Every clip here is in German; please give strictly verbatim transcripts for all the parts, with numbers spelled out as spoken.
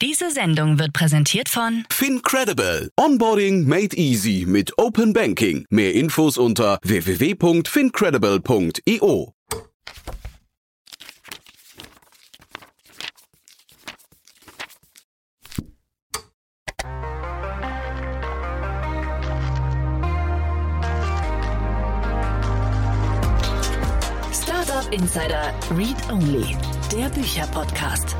Diese Sendung wird präsentiert von FinCredible. Onboarding made easy mit Open Banking. Mehr Infos unter w w w punkt fincredible punkt i o. Startup Insider Read Only, der Bücherpodcast.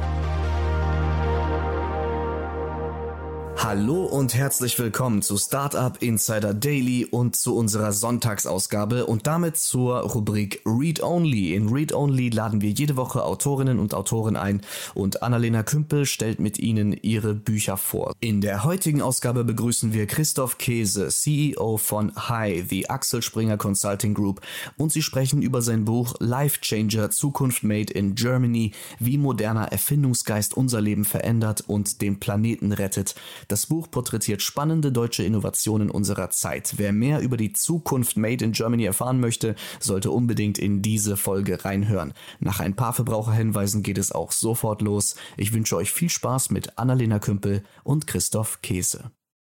Hallo und herzlich willkommen zu Startup Insider Daily und zu unserer Sonntagsausgabe und damit zur Rubrik Read Only. In Read Only laden wir jede Woche Autorinnen und Autoren ein und Annalena Kümpel stellt mit ihnen ihre Bücher vor. In der heutigen Ausgabe begrüßen wir Christoph Käse, C E O von Hi, the Axel Springer Consulting Group, und sie sprechen über sein Buch Life Changer, Zukunft Made in Germany, wie moderner Erfindungsgeist unser Leben verändert und den Planeten rettet. Das Buch porträtiert spannende deutsche Innovationen unserer Zeit. Wer mehr über die Zukunft Made in Germany erfahren möchte, sollte unbedingt in diese Folge reinhören. Nach ein paar Verbraucherhinweisen geht es auch sofort los. Ich wünsche euch viel Spaß mit Annalena Kümpel und Christoph Käse.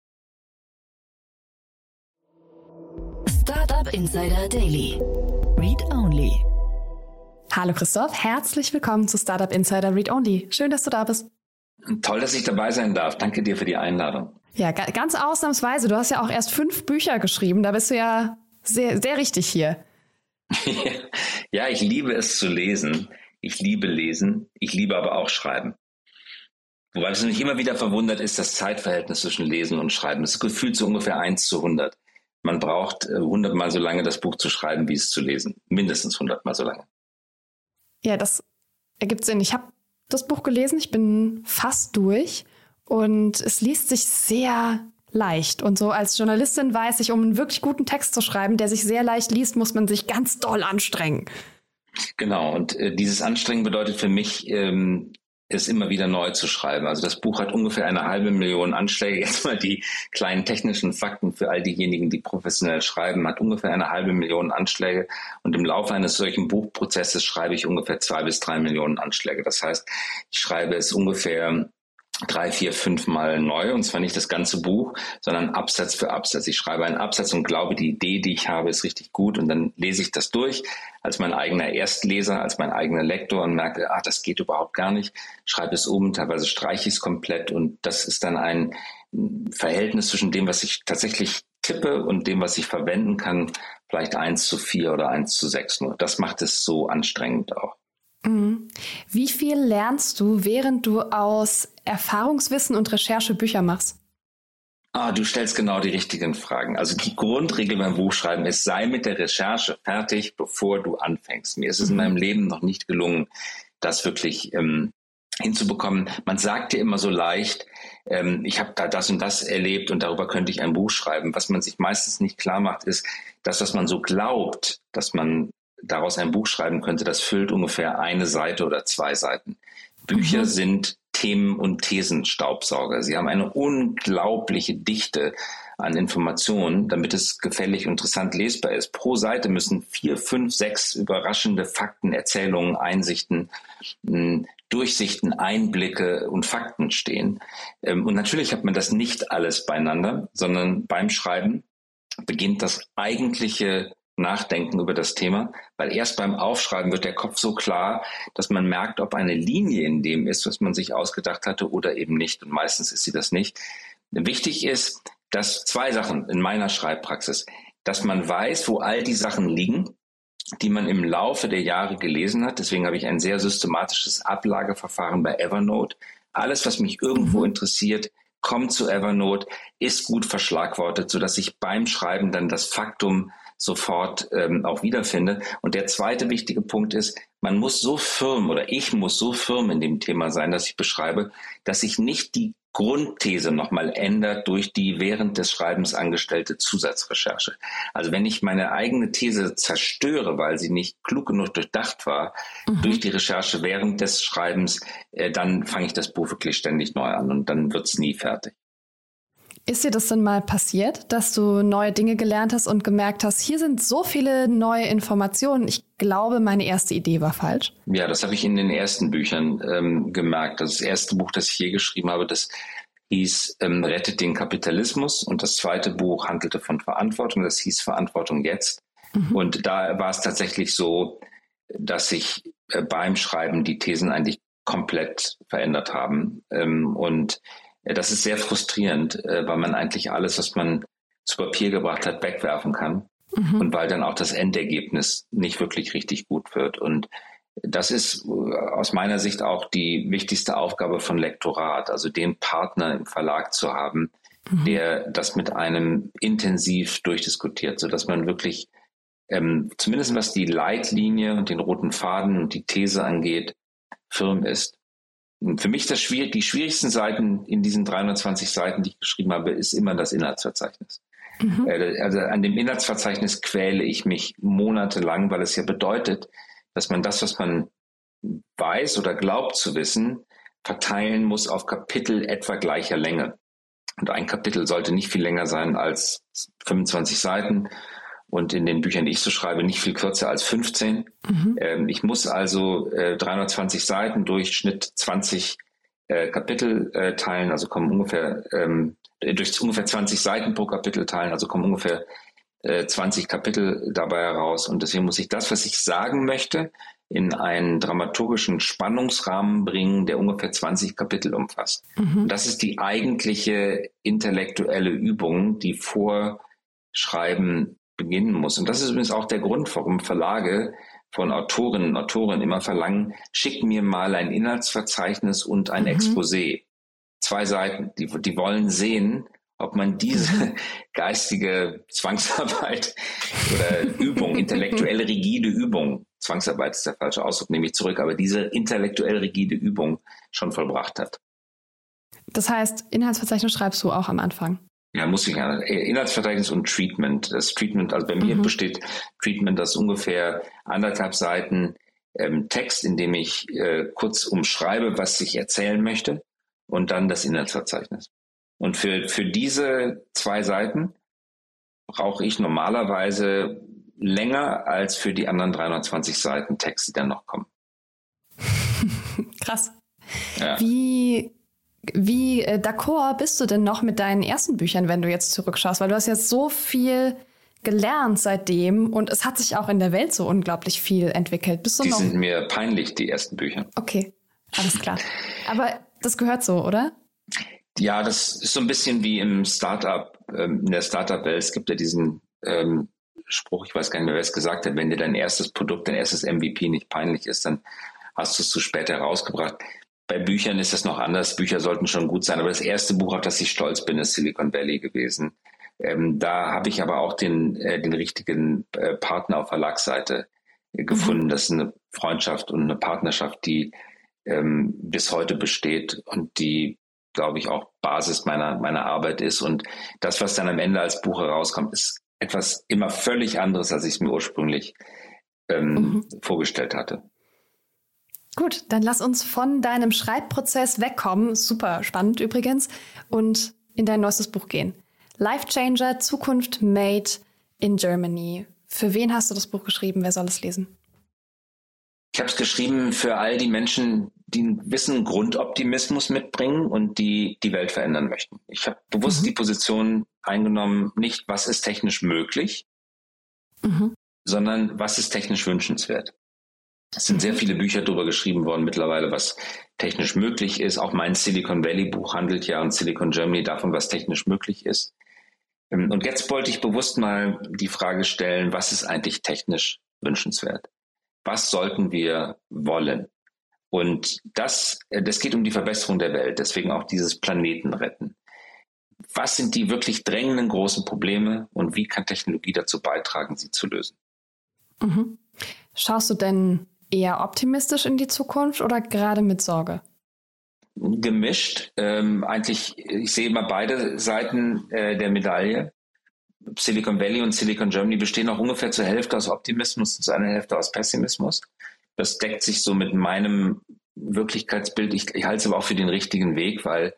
Startup Insider Daily. Read Only. Hallo Christoph, herzlich willkommen zu Startup Insider Read Only. Schön, dass du da bist. Toll, dass ich dabei sein darf. Danke dir für die Einladung. Ja, ga- ganz ausnahmsweise. Du hast ja auch erst fünf Bücher geschrieben. Da bist du ja sehr, sehr richtig hier. Ja, ich liebe es zu lesen. Ich liebe Lesen. Ich liebe aber auch Schreiben. Wobei es mich immer wieder verwundert ist, das Zeitverhältnis zwischen Lesen und Schreiben. Das ist gefühlt so ungefähr eins zu hundert. Man braucht hundertmal so lange, das Buch zu schreiben, wie es zu lesen. Mindestens hundertmal so lange. Ja, das ergibt Sinn. Ich habe das Buch gelesen, ich bin fast durch und es liest sich sehr leicht. Und so als Journalistin weiß ich, um einen wirklich guten Text zu schreiben, der sich sehr leicht liest, muss man sich ganz doll anstrengen. Genau, und äh, dieses Anstrengen bedeutet für mich, ähm, es immer wieder neu zu schreiben. Also das Buch hat ungefähr eine halbe Million Anschläge. Jetzt mal die kleinen technischen Fakten für all diejenigen, die professionell schreiben, hat ungefähr eine halbe Million Anschläge. Und im Laufe eines solchen Buchprozesses schreibe ich ungefähr zwei bis drei Millionen Anschläge. Das heißt, ich schreibe es ungefähr drei, vier, fünf Mal neu, und zwar nicht das ganze Buch, sondern Absatz für Absatz. Ich schreibe einen Absatz und glaube, die Idee, die ich habe, ist richtig gut, und dann lese ich das durch als mein eigener Erstleser, als mein eigener Lektor und merke, ah, das geht überhaupt gar nicht, schreibe es um, teilweise streiche ich es komplett, und das ist dann ein Verhältnis zwischen dem, was ich tatsächlich tippe und dem, was ich verwenden kann, vielleicht eins zu vier oder eins zu sechs nur. Das macht es so anstrengend auch. Wie viel lernst du, während du aus Erfahrungswissen und Recherche Bücher machst? Ah, du stellst genau die richtigen Fragen. Also die Grundregel beim Buchschreiben ist, sei mit der Recherche fertig, bevor du anfängst. Mir ist es in meinem Leben noch nicht gelungen, das wirklich ähm, hinzubekommen. Man sagt dir immer so leicht, ähm, ich habe da das und das erlebt und darüber könnte ich ein Buch schreiben. Was man sich meistens nicht klar macht, ist, das, was man so glaubt, dass man daraus ein Buch schreiben könnte, das füllt ungefähr eine Seite oder zwei Seiten. Bücher mhm. sind Themen- und Thesenstaubsauger. Sie haben eine unglaubliche Dichte an Informationen, damit es gefällig und interessant lesbar ist. Pro Seite müssen vier, fünf, sechs überraschende Fakten, Erzählungen, Einsichten, Durchsichten, Einblicke und Fakten stehen. Und natürlich hat man das nicht alles beieinander, sondern beim Schreiben beginnt das eigentliche Nachdenken über das Thema, weil erst beim Aufschreiben wird der Kopf so klar, dass man merkt, ob eine Linie in dem ist, was man sich ausgedacht hatte oder eben nicht. Und meistens ist sie das nicht. Wichtig ist, dass zwei Sachen in meiner Schreibpraxis, dass man weiß, wo all die Sachen liegen, die man im Laufe der Jahre gelesen hat. Deswegen habe ich ein sehr systematisches Ablageverfahren bei Evernote. Alles, was mich irgendwo interessiert, kommt zu Evernote, ist gut verschlagwortet, sodass ich beim Schreiben dann das Faktum sofort ähm, auch wiederfinde. Und der zweite wichtige Punkt ist, man muss so firm oder ich muss so firm in dem Thema sein, das ich beschreibe, dass sich nicht die Grundthese nochmal ändert durch die während des Schreibens angestellte Zusatzrecherche. Also wenn ich meine eigene These zerstöre, weil sie nicht klug genug durchdacht war, mhm. durch die Recherche während des Schreibens, äh, dann fange ich das Buch wirklich ständig neu an und dann wird es nie fertig. Ist dir das denn mal passiert, dass du neue Dinge gelernt hast und gemerkt hast, hier sind so viele neue Informationen, ich glaube, meine erste Idee war falsch? Ja, das habe ich in den ersten Büchern ähm, gemerkt. Das erste Buch, das ich je geschrieben habe, das hieß ähm, Rettet den Kapitalismus, und das zweite Buch handelte von Verantwortung, das hieß Verantwortung jetzt. Mhm. Und da war es tatsächlich so, dass sich äh, beim Schreiben die Thesen eigentlich komplett verändert haben. Ähm, und äh, das ist sehr frustrierend, äh, weil man eigentlich alles, was man zu Papier gebracht hat, wegwerfen kann. Mhm. Und weil dann auch das Endergebnis nicht wirklich richtig gut wird. Und das ist aus meiner Sicht auch die wichtigste Aufgabe von Lektorat, also den Partner im Verlag zu haben, mhm. der das mit einem intensiv durchdiskutiert, sodass man wirklich, ähm, zumindest was die Leitlinie und den roten Faden und die These angeht, firm ist. Und für mich das schwierig, die schwierigsten Seiten in diesen dreihundertzwanzig Seiten, die ich geschrieben habe, ist immer das Inhaltsverzeichnis. Mhm. Äh, also an dem Inhaltsverzeichnis quäle ich mich monatelang, weil es ja bedeutet, dass man das, was man weiß oder glaubt zu wissen, verteilen muss auf Kapitel etwa gleicher Länge. Und ein Kapitel sollte nicht viel länger sein als fünfundzwanzig Seiten und in den Büchern, die ich so schreibe, nicht viel kürzer als fünfzehn. Mhm. Ähm, ich muss also äh, dreihundertzwanzig Seiten durch Schnitt zwanzig äh, Kapitel äh, teilen, also kommen ungefähr ähm, durch ungefähr zwanzig Seiten pro Kapitel teilen, also kommen ungefähr zwanzig Kapitel dabei heraus. Und deswegen muss ich das, was ich sagen möchte, in einen dramaturgischen Spannungsrahmen bringen, der ungefähr zwanzig Kapitel umfasst. Mhm. Und das ist die eigentliche intellektuelle Übung, die vor Schreiben beginnen muss. Und das ist übrigens auch der Grund, warum Verlage von Autorinnen und Autoren immer verlangen, schick mir mal ein Inhaltsverzeichnis und ein mhm. Exposé. Zwei Seiten. Die, die wollen sehen, ob man diese geistige Zwangsarbeit oder Übung, intellektuelle rigide Übung, Zwangsarbeit ist der falsche Ausdruck, nehme ich zurück, aber diese intellektuell rigide Übung schon vollbracht hat. Das heißt, Inhaltsverzeichnis schreibst du auch am Anfang? Ja, muss ich ja. Inhaltsverzeichnis und Treatment. Das Treatment, also bei mir mhm. besteht Treatment aus ungefähr anderthalb Seiten ähm, Text, in dem ich äh, kurz umschreibe, was ich erzählen möchte, und dann das Inhaltsverzeichnis. Und für, für diese zwei Seiten brauche ich normalerweise länger als für die anderen dreihundertzwanzig Seiten Text, die dann noch kommen. Krass. Ja. Wie, wie äh, d'accord bist du denn noch mit deinen ersten Büchern, wenn du jetzt zurückschaust? Weil du hast jetzt so viel gelernt seitdem und es hat sich auch in der Welt so unglaublich viel entwickelt. Bist du die noch? sind mir peinlich, die ersten Bücher. Okay, alles klar. Aber das gehört so, oder? Ja, das ist so ein bisschen wie im Startup, ähm, in der Startup-Welt. Es gibt ja diesen ähm, Spruch, ich weiß gar nicht mehr, wer es gesagt hat, wenn dir dein erstes Produkt, dein erstes M V P nicht peinlich ist, dann hast du es zu spät herausgebracht. Bei Büchern ist das noch anders. Bücher sollten schon gut sein. Aber das erste Buch, auf das ich stolz bin, ist Silicon Valley gewesen. Ähm, da habe ich aber auch den, äh, den richtigen äh, Partner auf Verlagsseite äh, gefunden. Mhm. Das ist eine Freundschaft und eine Partnerschaft, die ähm, bis heute besteht und die, glaube ich, auch Basis meiner, meiner Arbeit ist. Und das, was dann am Ende als Buch herauskommt, ist etwas immer völlig anderes, als ich es mir ursprünglich ähm, mhm. vorgestellt hatte. Gut, dann lass uns von deinem Schreibprozess wegkommen, super spannend übrigens, und in dein neuestes Buch gehen. Life Changer, Zukunft made in Germany. Für wen hast du das Buch geschrieben? Wer soll es lesen? Ich habe es geschrieben für all die Menschen, die einen gewissen Grundoptimismus mitbringen und die die Welt verändern möchten. Ich habe bewusst mhm. die Position eingenommen, nicht was ist technisch möglich, mhm. sondern was ist technisch wünschenswert. Es sind mhm. sehr viele Bücher darüber geschrieben worden mittlerweile, was technisch möglich ist. Auch mein Silicon Valley Buch handelt ja und Silicon Germany davon, was technisch möglich ist. Und jetzt wollte ich bewusst mal die Frage stellen, was ist eigentlich technisch wünschenswert? Was sollten wir wollen? Und das, das geht um die Verbesserung der Welt, deswegen auch dieses Planeten retten. Was sind die wirklich drängenden großen Probleme und wie kann Technologie dazu beitragen, sie zu lösen? Mhm. Schaust du denn eher optimistisch in die Zukunft oder gerade mit Sorge? Gemischt. Ähm, eigentlich, ich sehe immer beide Seiten äh, der Medaille. Silicon Valley und Silicon Germany bestehen auch ungefähr zur Hälfte aus Optimismus und zu einer Hälfte aus Pessimismus. Das deckt sich so mit meinem Wirklichkeitsbild. Ich, ich halte es aber auch für den richtigen Weg, weil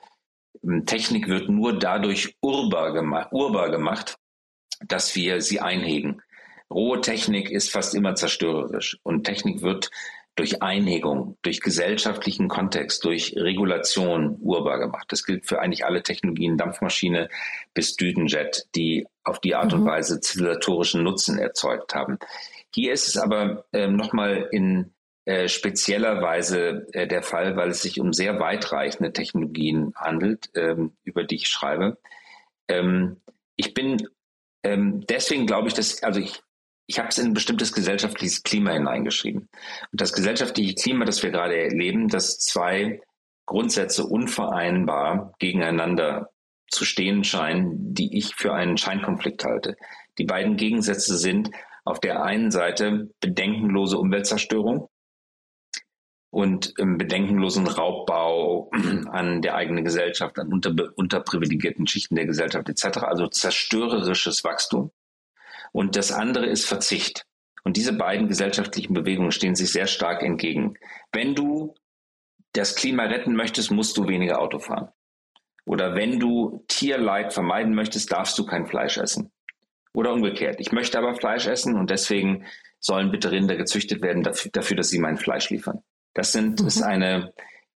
Technik wird nur dadurch urbar gemacht, urbar gemacht, dass wir sie einhegen. Rohe Technik ist fast immer zerstörerisch und Technik wird durch Einhegung, durch gesellschaftlichen Kontext, durch Regulation urbar gemacht. Das gilt für eigentlich alle Technologien, Dampfmaschine bis Düsenjet, die auf die Art mhm. und Weise zivilisatorischen Nutzen erzeugt haben. Hier ist es aber ähm, nochmal in äh, spezieller Weise äh, der Fall, weil es sich um sehr weitreichende Technologien handelt, ähm, über die ich schreibe. Ähm, ich bin ähm, deswegen glaube ich, dass, also ich Ich habe es in ein bestimmtes gesellschaftliches Klima hineingeschrieben. Und das gesellschaftliche Klima, das wir gerade erleben, dass zwei Grundsätze unvereinbar gegeneinander zu stehen scheinen, die ich für einen Scheinkonflikt halte. Die beiden Gegensätze sind auf der einen Seite bedenkenlose Umweltzerstörung und ähm, bedenkenlosen Raubbau an der eigenen Gesellschaft, an unter, unterprivilegierten Schichten der Gesellschaft et cetera, also zerstörerisches Wachstum. Und das andere ist Verzicht. Und diese beiden gesellschaftlichen Bewegungen stehen sich sehr stark entgegen. Wenn du das Klima retten möchtest, musst du weniger Auto fahren. Oder wenn du Tierleid vermeiden möchtest, darfst du kein Fleisch essen. Oder umgekehrt. Ich möchte aber Fleisch essen und deswegen sollen bitte Rinder gezüchtet werden dafür, dafür dass sie mein Fleisch liefern. Das sind, mhm. ist eine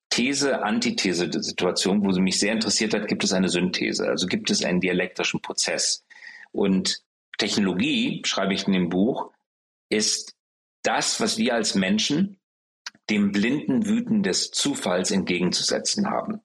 These-Antithese-Situation, wo sie mich sehr interessiert hat, gibt es eine Synthese. Also gibt es einen dialektischen Prozess. Und Technologie, schreibe ich in dem Buch, ist das, was wir als Menschen dem blinden Wüten des Zufalls entgegenzusetzen haben.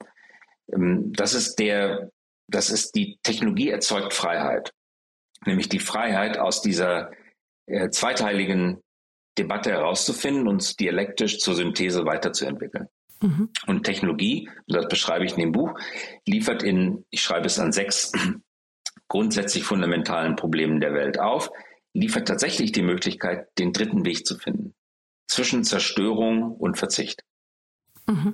Das ist der, das ist die Technologie erzeugt Freiheit. Nämlich die Freiheit, aus dieser äh, zweiteiligen Debatte herauszufinden und uns dialektisch zur Synthese weiterzuentwickeln. Mhm. Und Technologie, das beschreibe ich in dem Buch, liefert in, ich schreibe es an sechs grundsätzlich fundamentalen Problemen der Welt auf, liefert tatsächlich die Möglichkeit, den dritten Weg zu finden. Zwischen Zerstörung und Verzicht. Mhm.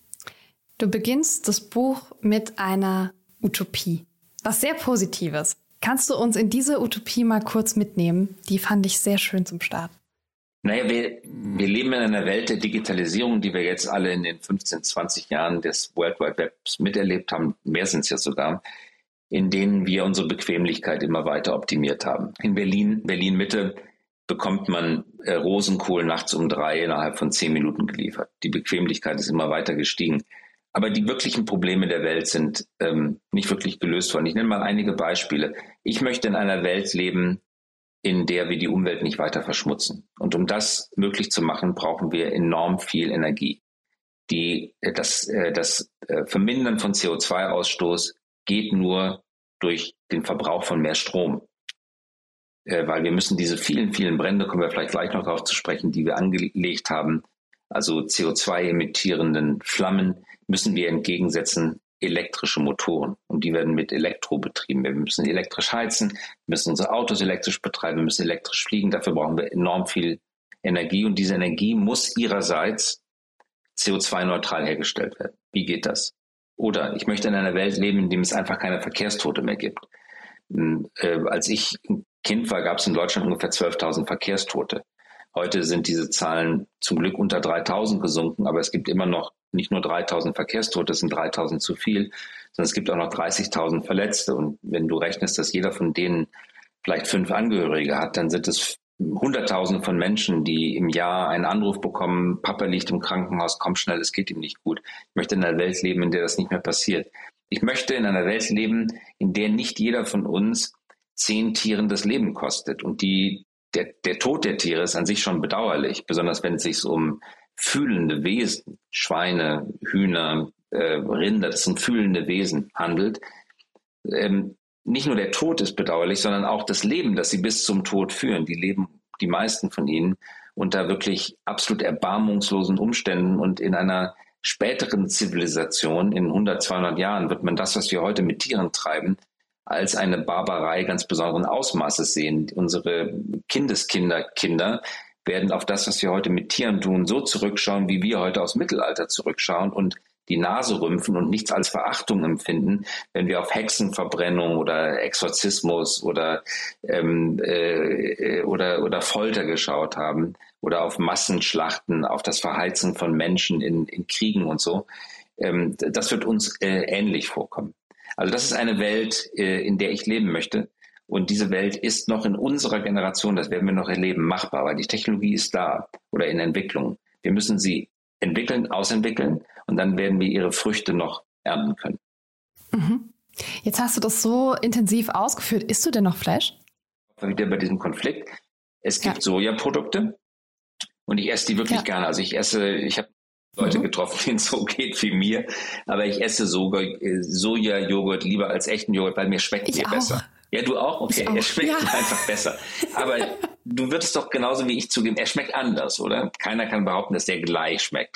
Du beginnst das Buch mit einer Utopie. Was sehr Positives. Kannst du uns in diese Utopie mal kurz mitnehmen? Die fand ich sehr schön zum Start. Naja, wir, wir leben in einer Welt der Digitalisierung, die wir jetzt alle in den fünfzehn, zwanzig Jahren des World Wide Webs miterlebt haben. Mehr sind es ja sogar, in denen wir unsere Bequemlichkeit immer weiter optimiert haben. In Berlin, Berlin-Mitte, bekommt man äh, Rosenkohl nachts um drei innerhalb von zehn Minuten geliefert. Die Bequemlichkeit ist immer weiter gestiegen. Aber die wirklichen Probleme der Welt sind ähm, nicht wirklich gelöst worden. Ich nenne mal einige Beispiele. Ich möchte in einer Welt leben, in der wir die Umwelt nicht weiter verschmutzen. Und um das möglich zu machen, brauchen wir enorm viel Energie. Die, das, das Vermindern von C O zwei Ausstoß geht nur durch den Verbrauch von mehr Strom. Weil wir müssen diese vielen, vielen Brände, kommen wir vielleicht gleich noch darauf zu sprechen, die wir angelegt haben, also C O zwei emittierenden Flammen, müssen wir entgegensetzen elektrische Motoren. Und die werden mit Elektro betrieben. Wir müssen elektrisch heizen, müssen unsere Autos elektrisch betreiben, wir müssen elektrisch fliegen. Dafür brauchen wir enorm viel Energie. Und diese Energie muss ihrerseits C O zwei neutral hergestellt werden. Wie geht das? Oder ich möchte in einer Welt leben, in dem es einfach keine Verkehrstote mehr gibt. Äh, als ich ein Kind war, gab es in Deutschland ungefähr zwölftausend Verkehrstote. Heute sind diese Zahlen zum Glück unter dreitausend gesunken, aber es gibt immer noch nicht nur dreitausend Verkehrstote, es sind dreitausend zu viel, sondern es gibt auch noch dreißigtausend Verletzte. Und wenn du rechnest, dass jeder von denen vielleicht fünf Angehörige hat, dann sind es Hunderttausende von Menschen, die im Jahr einen Anruf bekommen, Papa liegt im Krankenhaus, komm schnell, es geht ihm nicht gut. Ich möchte in einer Welt leben, in der das nicht mehr passiert. Ich möchte in einer Welt leben, in der nicht jeder von uns zehn Tieren das Leben kostet. Und die, der, der Tod der Tiere ist an sich schon bedauerlich, besonders wenn es sich um fühlende Wesen, Schweine, Hühner, äh, Rinder, das sind fühlende Wesen, handelt. Ähm, nicht nur der Tod ist bedauerlich, sondern auch das Leben, das sie bis zum Tod führen. Die leben, die meisten von ihnen, unter wirklich absolut erbarmungslosen Umständen. Und in einer späteren Zivilisation, in hundert, zweihundert Jahren, wird man das, was wir heute mit Tieren treiben, als eine Barbarei ganz besonderen Ausmaßes sehen. Unsere Kindeskinder, Kinder werden auf das, was wir heute mit Tieren tun, so zurückschauen, wie wir heute aus Mittelalter zurückschauen und die Nase rümpfen und nichts als Verachtung empfinden, wenn wir auf Hexenverbrennung oder Exorzismus oder, ähm, äh, oder, oder Folter geschaut haben oder auf Massenschlachten, auf das Verheizen von Menschen in, in Kriegen und so. Ähm, das wird uns äh, ähnlich vorkommen. Also das ist eine Welt, äh, in der ich leben möchte. Und diese Welt ist noch in unserer Generation, das werden wir noch erleben, machbar, weil die Technologie ist da oder in Entwicklung. Wir müssen sie entwickeln, ausentwickeln und dann werden wir ihre Früchte noch ernten können. Mhm. Jetzt hast du das so intensiv ausgeführt. Isst du denn noch Fleisch? Wieder bei diesem Konflikt. Es gibt ja. Sojaprodukte und ich esse die wirklich ja. gerne. Also ich esse, ich habe Leute mhm. getroffen, denen es so geht wie mir, aber ich esse Soja-Joghurt lieber als echten Joghurt, weil mir schmeckt ich der auch. besser. Ja, du auch? Okay, auch. Er schmeckt ja. einfach besser. Aber du würdest doch genauso wie ich zugeben, er schmeckt anders, oder? Keiner kann behaupten, dass der gleich schmeckt.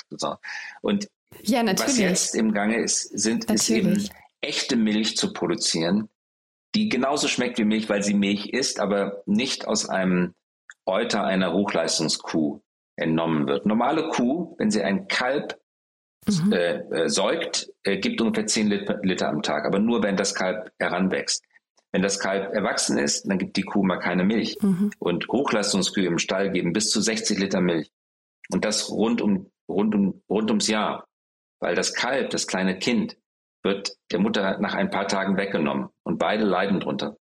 Und ja, natürlich. was jetzt im Gange ist, sind, ist eben echte Milch zu produzieren, die genauso schmeckt wie Milch, weil sie Milch ist, aber nicht aus einem Euter einer Hochleistungskuh entnommen wird. Normale Kuh, wenn sie ein Kalb mhm. äh, äh, säugt, äh, gibt ungefähr zehn Liter, Liter am Tag, aber nur, wenn das Kalb heranwächst. Wenn das Kalb erwachsen ist, dann gibt die Kuh mal keine Milch. Mhm. Und Hochleistungskühe im Stall geben bis zu sechzig Liter Milch. Und das rund um, rund um, rund ums Jahr. Weil das Kalb, das kleine Kind, wird der Mutter nach ein paar Tagen weggenommen. Und beide leiden drunter.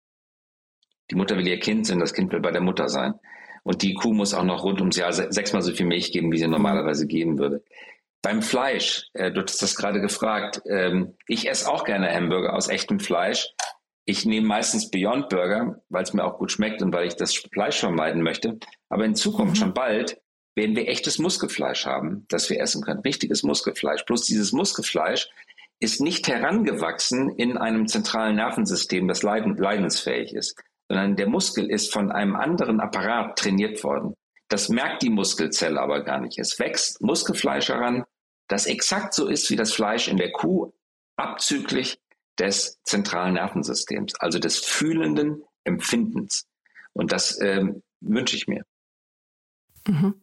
Die Mutter will ihr Kind sein, das Kind will bei der Mutter sein. Und die Kuh muss auch noch rund ums Jahr sechsmal so viel Milch geben, wie sie normalerweise geben würde. Beim Fleisch, äh, du hast das gerade gefragt, ähm, ich esse auch gerne Hamburger aus echtem Fleisch. Ich nehme meistens Beyond Burger, weil es mir auch gut schmeckt und weil ich das Fleisch vermeiden möchte. Aber in Zukunft, mhm. schon bald, werden wir echtes Muskelfleisch haben, das wir essen können. Richtiges Muskelfleisch. Bloß dieses Muskelfleisch ist nicht herangewachsen in einem zentralen Nervensystem, das leiden, leidensfähig ist, sondern der Muskel ist von einem anderen Apparat trainiert worden. Das merkt die Muskelzelle aber gar nicht. Es wächst Muskelfleisch heran, das exakt so ist wie das Fleisch in der Kuh, abzüglich des zentralen Nervensystems, also des fühlenden Empfindens. Und das ähm, wünsche ich mir. Mhm.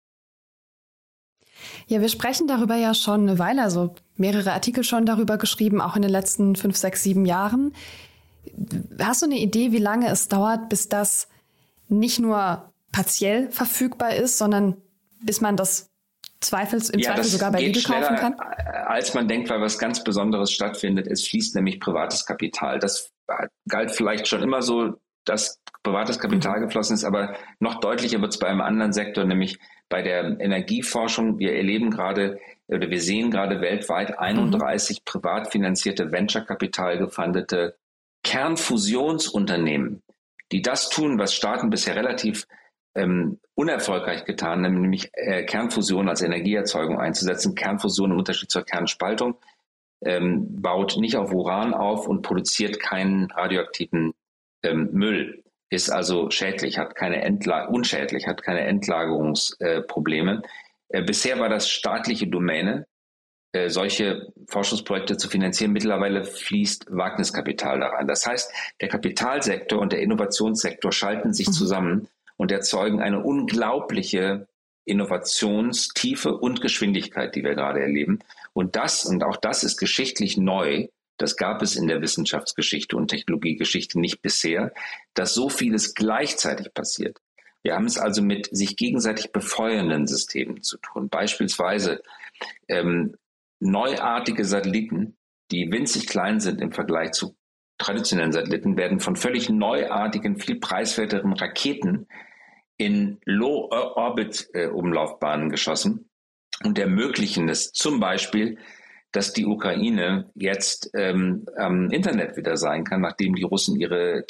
Ja, wir sprechen darüber ja schon eine Weile, also mehrere Artikel schon darüber geschrieben, auch in den letzten fünf, sechs, sieben Jahren. Hast du eine Idee, wie lange es dauert, bis das nicht nur partiell verfügbar ist, sondern bis man das Zweifels, im ja, Zweifel sogar bei Lidl kaufen kann? Als man denkt, weil was ganz Besonderes stattfindet. Es fließt nämlich privates Kapital. Das galt vielleicht schon immer so, dass privates Kapital mhm. geflossen ist, aber noch deutlicher wird es bei einem anderen Sektor, nämlich bei der Energieforschung. Wir erleben gerade oder wir sehen gerade weltweit einunddreißig mhm. privat finanzierte Venture-Kapital gefundete Kernfusionsunternehmen, die das tun, was Staaten bisher relativ ähm, unerfolgreich getan haben, nämlich äh, Kernfusion als Energieerzeugung einzusetzen. Kernfusion im Unterschied zur Kernspaltung ähm, baut nicht auf Uran auf und produziert keinen radioaktiven ähm, Müll, ist also schädlich, hat keine Entla- unschädlich, hat keine Endlagerungsprobleme. Äh, äh, bisher war das staatliche Domäne, äh, solche Forschungsprojekte zu finanzieren. Mittlerweile fließt Wagniskapital da rein. Das heißt, der Kapitalsektor und der Innovationssektor schalten sich zusammen und erzeugen eine unglaubliche Innovationstiefe und Geschwindigkeit, die wir gerade erleben. Und das, und auch das ist geschichtlich neu, das gab es in der Wissenschaftsgeschichte und Technologiegeschichte nicht bisher, dass so vieles gleichzeitig passiert. Wir haben es also mit sich gegenseitig befeuernden Systemen zu tun. Beispielsweise ähm, neuartige Satelliten, die winzig klein sind im Vergleich zu traditionellen Satelliten, werden von völlig neuartigen, viel preiswerteren Raketen in Low-Orbit-Umlaufbahnen geschossen und ermöglichen es zum Beispiel, dass die Ukraine jetzt ähm, am Internet wieder sein kann, nachdem die Russen ihre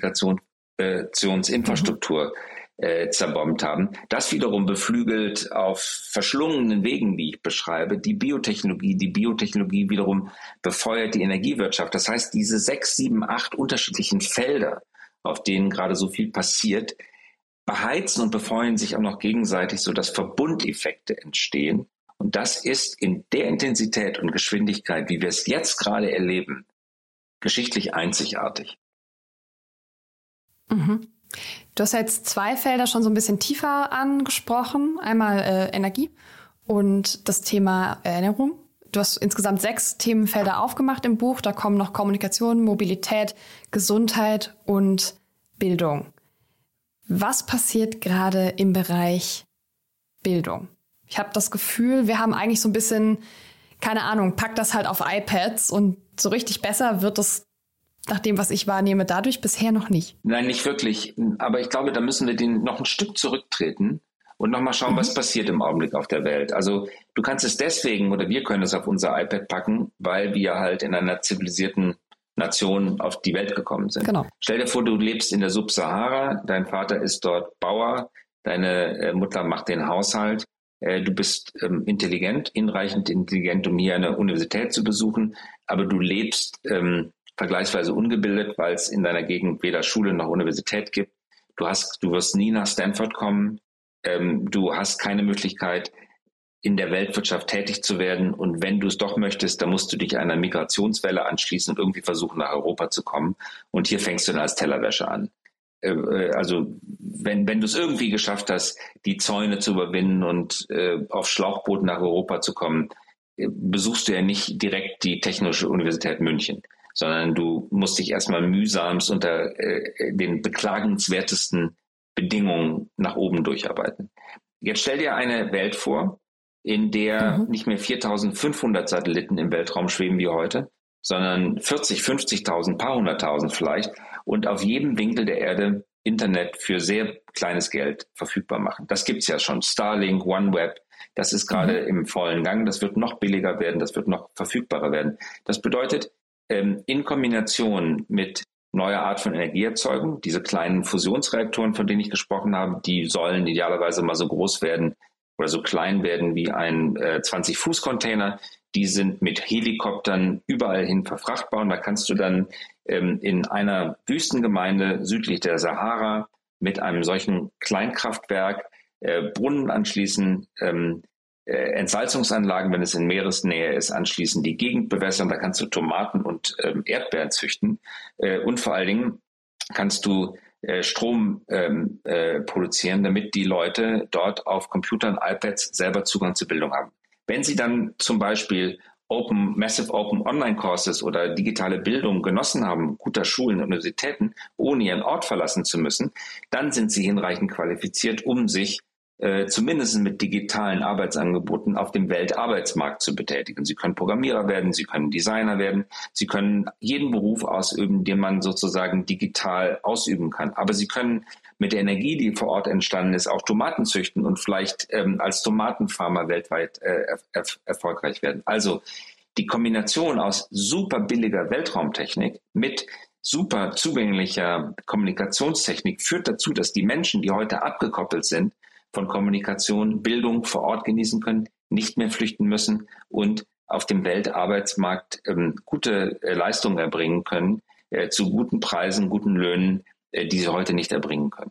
Telekommunikationsinfrastruktur äh, zerbombt haben. Das wiederum beflügelt auf verschlungenen Wegen, wie ich beschreibe, die Biotechnologie. Die Biotechnologie wiederum befeuert die Energiewirtschaft. Das heißt, diese sechs, sieben, acht unterschiedlichen Felder, auf denen gerade so viel passiert, beheizen und befeuern sich auch noch gegenseitig, sodass Verbundeffekte entstehen. Und das ist in der Intensität und Geschwindigkeit, wie wir es jetzt gerade erleben, geschichtlich einzigartig. Mhm. Du hast jetzt zwei Felder schon so ein bisschen tiefer angesprochen. Einmal äh, Energie und das Thema Ernährung. Du hast insgesamt sechs Themenfelder aufgemacht im Buch. Da kommen noch Kommunikation, Mobilität, Gesundheit und Bildung. Was passiert gerade im Bereich Bildung? Ich habe das Gefühl, wir haben eigentlich so ein bisschen keine Ahnung, pack das halt auf iPads und so richtig besser wird es nach dem, was ich wahrnehme, dadurch bisher noch nicht. Nein, nicht wirklich. Aber ich glaube, da müssen wir den noch ein Stück zurücktreten und nochmal schauen, mhm. was passiert im Augenblick auf der Welt. Also du kannst es deswegen, oder wir können es auf unser iPad packen, weil wir halt in einer zivilisierten Nation auf die Welt gekommen sind. Genau. Stell dir vor, du lebst in der Subsahara, dein Vater ist dort Bauer, deine äh, Mutter macht den Haushalt, äh, du bist ähm, intelligent, hinreichend intelligent, um hier eine Universität zu besuchen, aber du lebst ähm, vergleichsweise ungebildet, weil es in deiner Gegend weder Schule noch Universität gibt. Du hast, du wirst nie nach Stanford kommen, ähm, du hast keine Möglichkeit, in der Weltwirtschaft tätig zu werden. Und wenn du es doch möchtest, dann musst du dich einer Migrationswelle anschließen und irgendwie versuchen, nach Europa zu kommen. Und hier fängst du dann als Tellerwäscher an. Äh, also wenn, wenn du es irgendwie geschafft hast, die Zäune zu überwinden und äh, auf Schlauchbooten nach Europa zu kommen, äh, besuchst du ja nicht direkt die Technische Universität München, sondern du musst dich erstmal mühsamst unter äh, den beklagenswertesten Bedingungen nach oben durcharbeiten. Jetzt stell dir eine Welt vor, in der mhm. nicht mehr viertausendfünfhundert Satelliten im Weltraum schweben wie heute, sondern vierzig, fünfzigtausend, paar hunderttausend vielleicht und auf jedem Winkel der Erde Internet für sehr kleines Geld verfügbar machen. Das gibt's ja schon. Starlink, OneWeb, das ist gerade mhm. im vollen Gang. Das wird noch billiger werden, das wird noch verfügbarer werden. Das bedeutet, ähm, in Kombination mit neuer Art von Energieerzeugung, diese kleinen Fusionsreaktoren, von denen ich gesprochen habe, die sollen idealerweise mal so groß werden, oder so klein werden wie ein äh, zwanzig-Fuß-Container. Die sind mit Helikoptern überall hin verfrachtbar. Und da kannst du dann ähm, in einer Wüstengemeinde südlich der Sahara mit einem solchen Kleinkraftwerk äh, Brunnen anschließen, ähm, äh, Entsalzungsanlagen, wenn es in Meeresnähe ist, anschließen, die Gegend bewässern. Da kannst du Tomaten und ähm, Erdbeeren züchten. Äh, und vor allen Dingen kannst du Strom ähm, äh, produzieren, damit die Leute dort auf Computern, iPads selber Zugang zur Bildung haben. Wenn sie dann zum Beispiel Open, Massive Open Online Courses oder digitale Bildung genossen haben, guter Schulen und Universitäten, ohne ihren Ort verlassen zu müssen, dann sind sie hinreichend qualifiziert, um sich äh, zumindest mit digitalen Arbeitsangeboten auf dem Weltarbeitsmarkt zu betätigen. Sie können Programmierer werden, sie können Designer werden, sie können jeden Beruf ausüben, den man sozusagen digital ausüben kann. Aber sie können mit der Energie, die vor Ort entstanden ist, auch Tomaten züchten und vielleicht ähm, als Tomatenfarmer weltweit äh, er- erfolgreich werden. Also die Kombination aus super billiger Weltraumtechnik mit super zugänglicher Kommunikationstechnik führt dazu, dass die Menschen, die heute abgekoppelt sind, von Kommunikation, Bildung vor Ort genießen können, nicht mehr flüchten müssen und auf dem Weltarbeitsmarkt ähm, gute äh, Leistungen erbringen können, äh, zu guten Preisen, guten Löhnen, äh, die sie heute nicht erbringen können.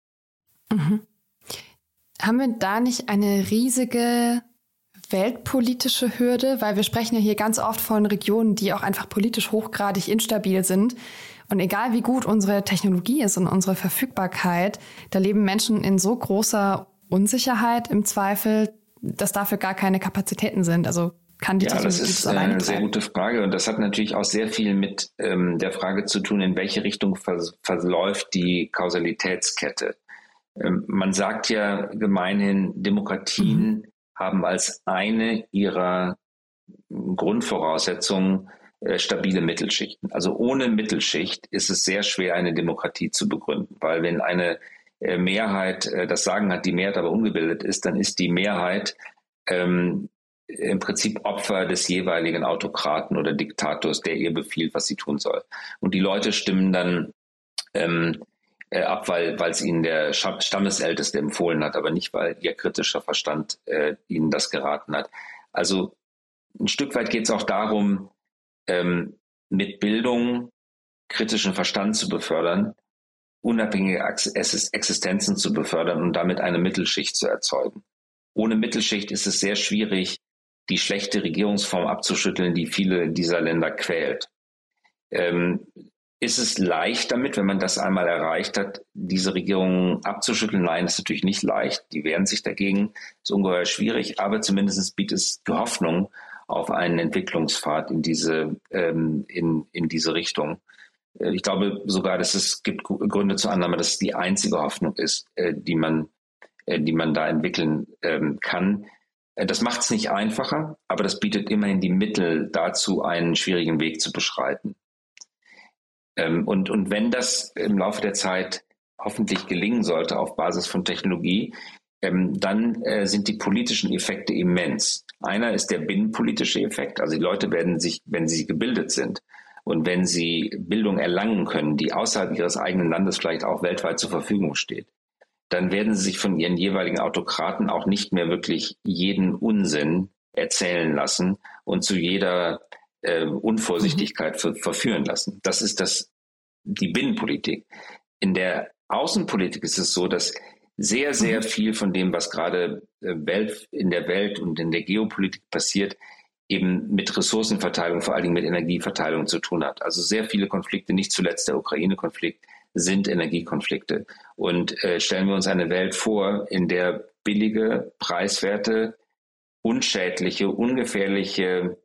Mhm. Haben wir da nicht eine riesige weltpolitische Hürde? Weil wir sprechen ja hier ganz oft von Regionen, die auch einfach politisch hochgradig instabil sind. Und egal wie gut unsere Technologie ist und unsere Verfügbarkeit, da leben Menschen in so großer Unsicherheit im Zweifel, dass dafür gar keine Kapazitäten sind. Also kann die ja, Technologie das ist das alleine eine sehr treiben? gute Frage. Und das hat natürlich auch sehr viel mit ähm, der Frage zu tun, in welche Richtung vers- verläuft die Kausalitätskette. Ähm, man sagt ja gemeinhin, Demokratien mhm. haben als eine ihrer Grundvoraussetzungen äh, stabile Mittelschichten. Also ohne Mittelschicht ist es sehr schwer, eine Demokratie zu begründen, weil wenn eine äh, Mehrheit äh, das Sagen hat, die Mehrheit aber ungebildet ist, dann ist die Mehrheit ähm, im Prinzip Opfer des jeweiligen Autokraten oder Diktators, der ihr befiehlt, was sie tun soll. Und die Leute stimmen dann ähm, äh, ab, weil weil es ihnen der Stammesälteste empfohlen hat, aber nicht, weil ihr kritischer Verstand äh, ihnen das geraten hat. Also ein Stück weit geht es auch darum, ähm, mit Bildung kritischen Verstand zu befördern, unabhängige Existenzen zu befördern und damit eine Mittelschicht zu erzeugen. Ohne Mittelschicht ist es sehr schwierig, die schlechte Regierungsform abzuschütteln, die viele dieser Länder quält. Ähm, ist es leicht damit, wenn man das einmal erreicht hat, diese Regierungen abzuschütteln? Nein, das ist natürlich nicht leicht. Die wehren sich dagegen. Das ist ungeheuer schwierig, aber zumindest bietet es die Hoffnung auf einen Entwicklungspfad in diese, ähm, in, in diese Richtung. Äh, ich glaube sogar, dass es gibt Gründe zur Annahme, dass es die einzige Hoffnung ist, äh, die man, äh, die man da entwickeln ähm, kann. Das macht es nicht einfacher, aber das bietet immerhin die Mittel dazu, einen schwierigen Weg zu beschreiten. Und, und wenn das im Laufe der Zeit hoffentlich gelingen sollte auf Basis von Technologie, dann sind die politischen Effekte immens. Einer ist der binnenpolitische Effekt. Also die Leute werden sich, wenn sie gebildet sind und wenn sie Bildung erlangen können, die außerhalb ihres eigenen Landes vielleicht auch weltweit zur Verfügung steht, dann werden sie sich von ihren jeweiligen Autokraten auch nicht mehr wirklich jeden Unsinn erzählen lassen und zu jeder äh, Unvorsichtigkeit mhm. ver- verführen lassen. Das ist das, die Binnenpolitik. In der Außenpolitik ist es so, dass sehr, sehr mhm. viel von dem, was gerade äh, Welt, in der Welt und in der Geopolitik passiert, eben mit Ressourcenverteilung, vor allen Dingen mit Energieverteilung zu tun hat. Also sehr viele Konflikte, nicht zuletzt der Ukraine-Konflikt, sind Energiekonflikte. Und äh, stellen wir uns eine Welt vor, in der billige, preiswerte, unschädliche, ungefährliche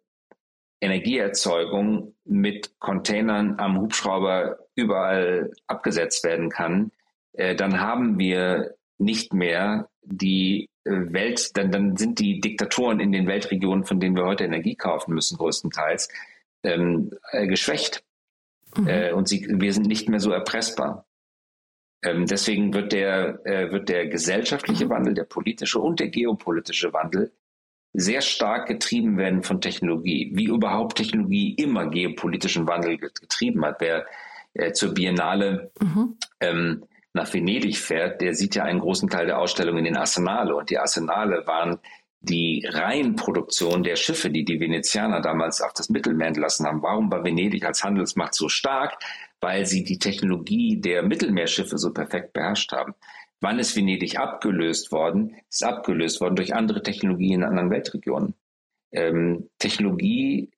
Energieerzeugung mit Containern am Hubschrauber überall abgesetzt werden kann, äh, dann haben wir nicht mehr die äh, Welt, dann, dann sind die Diktatoren in den Weltregionen, von denen wir heute Energie kaufen müssen, größtenteils, ähm, äh, geschwächt. Mhm. Äh, und sie, wir sind nicht mehr so erpressbar. Ähm, deswegen wird der, äh, wird der gesellschaftliche mhm. Wandel, der politische und der geopolitische Wandel sehr stark getrieben werden von Technologie. Wie überhaupt Technologie immer geopolitischen Wandel getrieben hat. Wer äh, zur Biennale mhm. ähm, nach Venedig fährt, der sieht ja einen großen Teil der Ausstellung in den Arsenale. Und die Arsenale waren die Reihenproduktion der Schiffe, die die Venezianer damals auf das Mittelmeer entlassen haben. Warum war Venedig als Handelsmacht so stark? Weil sie die Technologie der Mittelmeerschiffe so perfekt beherrscht haben. Wann ist Venedig abgelöst worden? Es ist abgelöst worden durch andere Technologien in anderen Weltregionen. Ähm, Technologie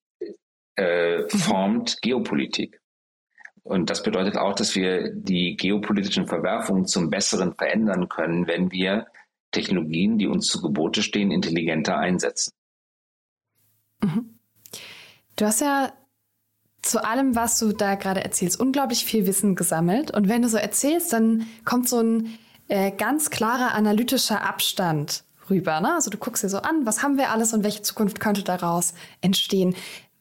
äh, formt Geopolitik. Und das bedeutet auch, dass wir die geopolitischen Verwerfungen zum Besseren verändern können, wenn wir Technologien, die uns zu Gebote stehen, intelligenter einsetzen. Mhm. Du hast ja zu allem, was du da gerade erzählst, unglaublich viel Wissen gesammelt. Und wenn du so erzählst, dann kommt so ein äh, ganz klarer analytischer Abstand rüber. Ne? Also du guckst dir so an, was haben wir alles und welche Zukunft könnte daraus entstehen.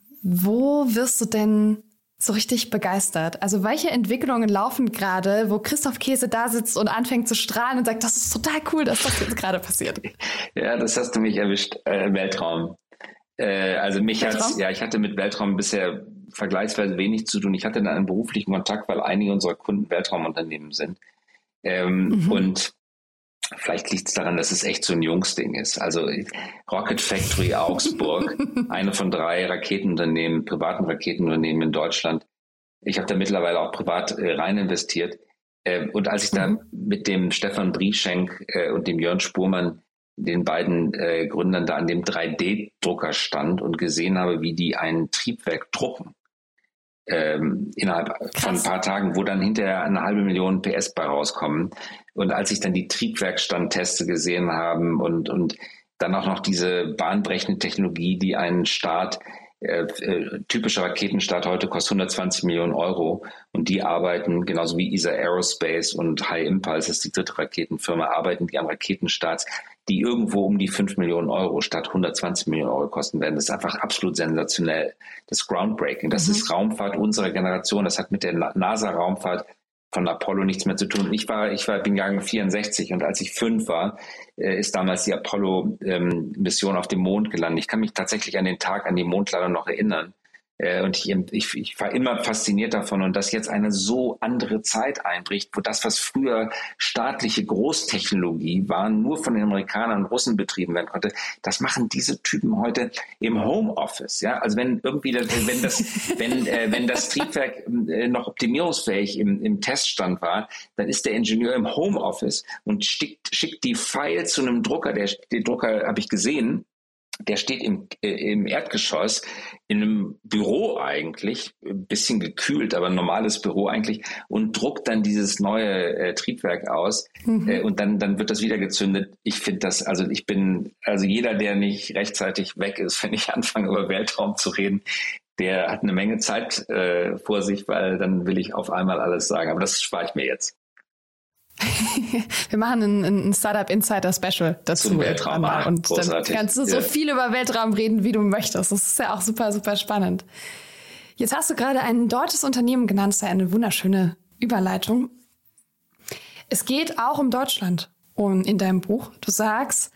Wo wirst du denn so richtig begeistert? Also welche Entwicklungen laufen gerade, wo Christoph Käse da sitzt und anfängt zu strahlen und sagt, das ist total cool, dass das jetzt gerade passiert? Ja, das hast du mich erwischt. Äh, Weltraum. Äh, also mich hat's, ja, ich hatte mit Weltraum bisher vergleichsweise wenig zu tun. Ich hatte dann einen beruflichen Kontakt, weil einige unserer Kunden Weltraumunternehmen sind. Ähm, mhm. Und vielleicht liegt es daran, dass es echt so ein Jungsding ist. Also Rocket Factory Augsburg, eine von drei Raketenunternehmen, privaten Raketenunternehmen in Deutschland. Ich habe da mittlerweile auch privat äh, rein investiert. Äh, und als ich da mhm. mit dem Stefan Brieschenk äh, und dem Jörn Spurmann, den beiden äh, Gründern, da an dem drei D-Drucker stand und gesehen habe, wie die ein Triebwerk drucken, ähm, innerhalb Krass. von ein paar Tagen, wo dann hinterher eine halbe Million P S bei rauskommen. Und als ich dann die Triebwerkstandteste gesehen haben und, und dann auch noch diese bahnbrechende Technologie, die einen Start, äh, äh, typischer Raketenstart heute kostet hundertzwanzig Millionen Euro und die arbeiten, genauso wie E S A Aerospace und High Impulse, das ist die dritte Raketenfirma, arbeiten die an Raketenstarts, die irgendwo um die fünf Millionen Euro statt hundertzwanzig Millionen Euro kosten werden. Das ist einfach absolut sensationell. Das ist groundbreaking. Das mhm. ist Raumfahrt unserer Generation. Das hat mit der NASA-Raumfahrt von Apollo nichts mehr zu tun. Ich war, ich war, bin Jahrgang vierundsechzig und als ich fünf war, äh, ist damals die Apollo-Mission ähm, auf dem Mond gelandet. Ich kann mich tatsächlich an den Tag, an die Mondlandung noch erinnern. Äh, und ich, ich, ich war immer fasziniert davon und dass jetzt eine so andere Zeit einbricht, wo das, was früher staatliche Großtechnologie war, nur von den Amerikanern und Russen betrieben werden konnte, das machen diese Typen heute im Homeoffice. Ja, also wenn irgendwie, das, wenn das, wenn, äh, wenn das Triebwerk äh, noch optimierungsfähig im, im Teststand war, dann ist der Ingenieur im Homeoffice und schickt, schickt die File zu einem Drucker. Der, den Drucker habe ich gesehen. Der steht im, äh, im Erdgeschoss in einem Büro eigentlich, ein bisschen gekühlt, aber ein normales Büro eigentlich, und druckt dann dieses neue äh, Triebwerk aus mhm. äh, und dann, dann wird das wieder gezündet. Ich finde das, also ich bin, also jeder, der nicht rechtzeitig weg ist, wenn ich anfange über Weltraum zu reden, der hat eine Menge Zeit äh, vor sich, weil dann will ich auf einmal alles sagen. Aber das spare ich mir jetzt. Wir machen ein, ein Startup Insider Special dazu. Zum Weltraum. Ah, und großartig. Dann kannst du so ja. viel über Weltraum reden, wie du möchtest. Das ist ja auch super, super spannend. Jetzt hast du gerade ein deutsches Unternehmen genannt. Das ist ja eine wunderschöne Überleitung. Es geht auch um Deutschland um, in deinem Buch. Du sagst,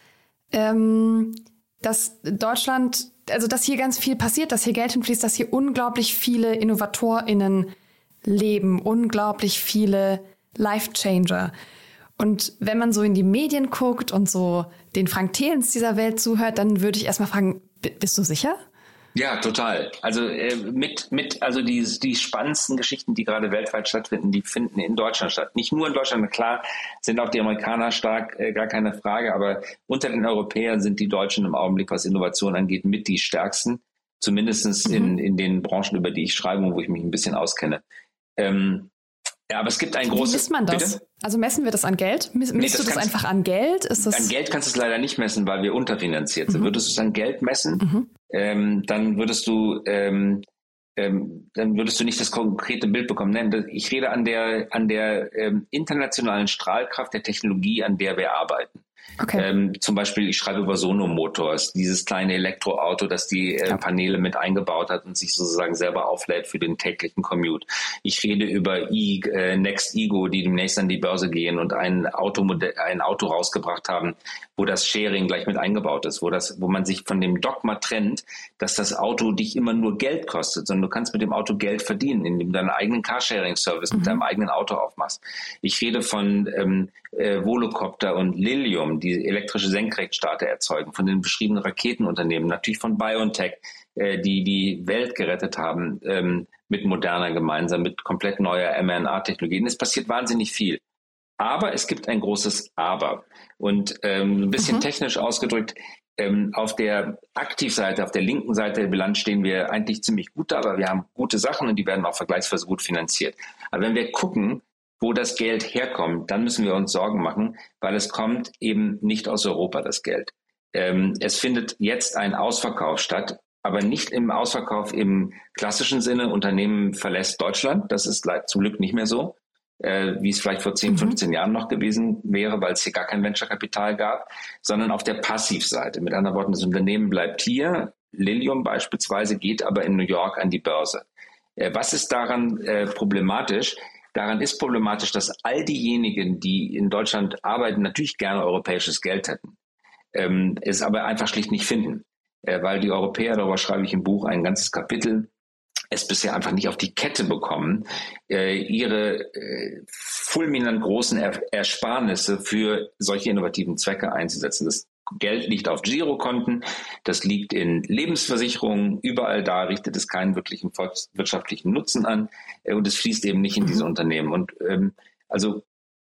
ähm, dass Deutschland, also dass hier ganz viel passiert, dass hier Geld hinfließt, dass hier unglaublich viele InnovatorInnen leben, unglaublich viele Life-Changer. Und wenn man so in die Medien guckt und so den Frank Thelens dieser Welt zuhört, dann würde ich erstmal fragen, bist du sicher? Ja, total. Also äh, mit, mit, also die, die spannendsten Geschichten, die gerade weltweit stattfinden, die finden in Deutschland statt. Nicht nur in Deutschland, klar sind auch die Amerikaner stark, äh, gar keine Frage, aber unter den Europäern sind die Deutschen im Augenblick, was Innovation angeht, mit die stärksten, zumindest mhm. in, in den Branchen, über die ich schreibe und wo ich mich ein bisschen auskenne. Ähm, Ja, aber es gibt ein großes... Wie misst man das? Bitte? Also messen wir das an Geld? Misst nee, das du das einfach an Geld? Ist das an Geld kannst du es leider nicht messen, weil wir unterfinanziert sind. Mhm. Würdest du es an Geld messen, mhm. ähm, dann würdest du ähm, ähm, dann würdest du nicht das konkrete Bild bekommen. Ich rede an der an der ähm, internationalen Strahlkraft der Technologie, an der wir arbeiten. Okay. Ähm, zum Beispiel, ich schreibe über Sono Motors, dieses kleine Elektroauto, das die äh, ja. Paneele mit eingebaut hat und sich sozusagen selber auflädt für den täglichen Commute. Ich rede über e, äh, Next Ego, die demnächst an die Börse gehen und ein Automodell, ein Auto rausgebracht haben, wo das Sharing gleich mit eingebaut ist, wo das, wo man sich von dem Dogma trennt, dass das Auto dich immer nur Geld kostet, sondern du kannst mit dem Auto Geld verdienen, indem du deinen eigenen Carsharing-Service mhm. mit deinem eigenen Auto aufmachst. Ich rede von ähm, äh, Volocopter und Lilium, die elektrische Senkrechtstarter erzeugen, von den beschriebenen Raketenunternehmen, natürlich von BioNTech, äh, die die Welt gerettet haben, ähm, mit Moderna gemeinsam, mit komplett neuer mRNA-Technologien. Es passiert wahnsinnig viel. Aber es gibt ein großes Aber. Und ähm, ein bisschen mhm. technisch ausgedrückt, ähm, auf der Aktivseite, auf der linken Seite der Bilanz stehen wir eigentlich ziemlich gut da, aber wir haben gute Sachen und die werden auch vergleichsweise gut finanziert. Aber wenn wir gucken, wo das Geld herkommt, dann müssen wir uns Sorgen machen, weil es kommt eben nicht aus Europa, das Geld. Ähm, es findet jetzt ein Ausverkauf statt, aber nicht im Ausverkauf im klassischen Sinne, Unternehmen verlässt Deutschland, das ist zum Glück nicht mehr so, äh, wie es vielleicht vor zehn, fünfzehn mhm. Jahren noch gewesen wäre, weil es hier gar kein Venture-Kapital gab, sondern auf der Passivseite. Mit anderen Worten, das Unternehmen bleibt hier, Lilium beispielsweise, geht aber in New York an die Börse. Äh, was ist daran äh, problematisch? Daran ist problematisch, dass all diejenigen, die in Deutschland arbeiten, natürlich gerne europäisches Geld hätten, ähm, es aber einfach schlicht nicht finden, äh, weil die Europäer, darüber schreibe ich im Buch ein ganzes Kapitel, es bisher einfach nicht auf die Kette bekommen, äh, ihre äh, fulminant großen er- Ersparnisse für solche innovativen Zwecke einzusetzen. Das Geld liegt auf Girokonten, das liegt in Lebensversicherungen, überall da richtet es keinen wirklichen volkswirtschaftlichen Nutzen an äh, und es fließt eben nicht in diese Unternehmen. Und ähm, also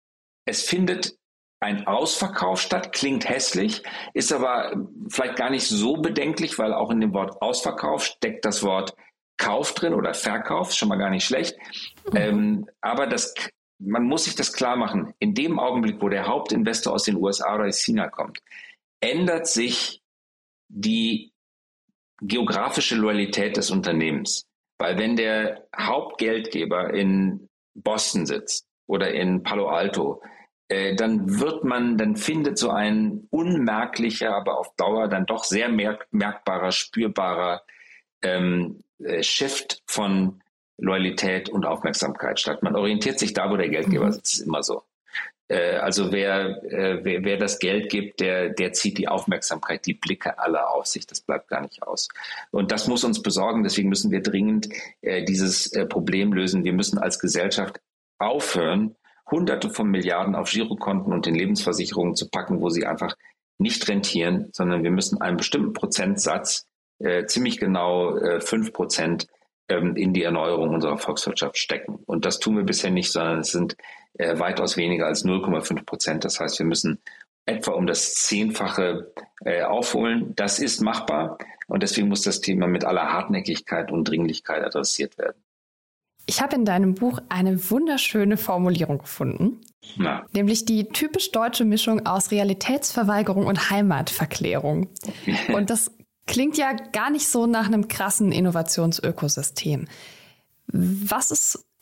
es findet ein Ausverkauf statt, klingt hässlich, ist aber vielleicht gar nicht so bedenklich, weil auch in dem Wort Ausverkauf steckt das Wort Kauf drin oder Verkauf, ist schon mal gar nicht schlecht. Mhm. Ähm, aber das, man muss sich das klar machen, in dem Augenblick, wo der Hauptinvestor aus den U S A oder aus China kommt, ändert sich die geografische Loyalität des Unternehmens. Weil wenn der Hauptgeldgeber in Boston sitzt oder in Palo Alto, äh, dann wird man, dann findet so ein unmerklicher, aber auf Dauer dann doch sehr merk- merkbarer, spürbarer ähm, äh, Shift von Loyalität und Aufmerksamkeit statt. Man orientiert sich da, wo der Geldgeber sitzt, ist immer so. Also wer, äh, wer, wer das Geld gibt, der, der zieht die Aufmerksamkeit, die Blicke aller auf sich. Das bleibt gar nicht aus. Und das muss uns besorgen. Deswegen müssen wir dringend äh, dieses äh, Problem lösen. Wir müssen als Gesellschaft aufhören, Hunderte von Milliarden auf Girokonten und in Lebensversicherungen zu packen, wo sie einfach nicht rentieren, sondern wir müssen einen bestimmten Prozentsatz, äh, ziemlich genau äh, fünf Prozent, in die Erneuerung unserer Volkswirtschaft stecken. Und das tun wir bisher nicht, sondern es sind äh, weitaus weniger als null Komma fünf Prozent. Das heißt, wir müssen etwa um das Zehnfache äh, aufholen. Das ist machbar und deswegen muss das Thema mit aller Hartnäckigkeit und Dringlichkeit adressiert werden. Ich habe in deinem Buch eine wunderschöne Formulierung gefunden, Na. nämlich die typisch deutsche Mischung aus Realitätsverweigerung und Heimatverklärung. Und das klingt ja gar nicht so nach einem krassen Innovationsökosystem. Was ist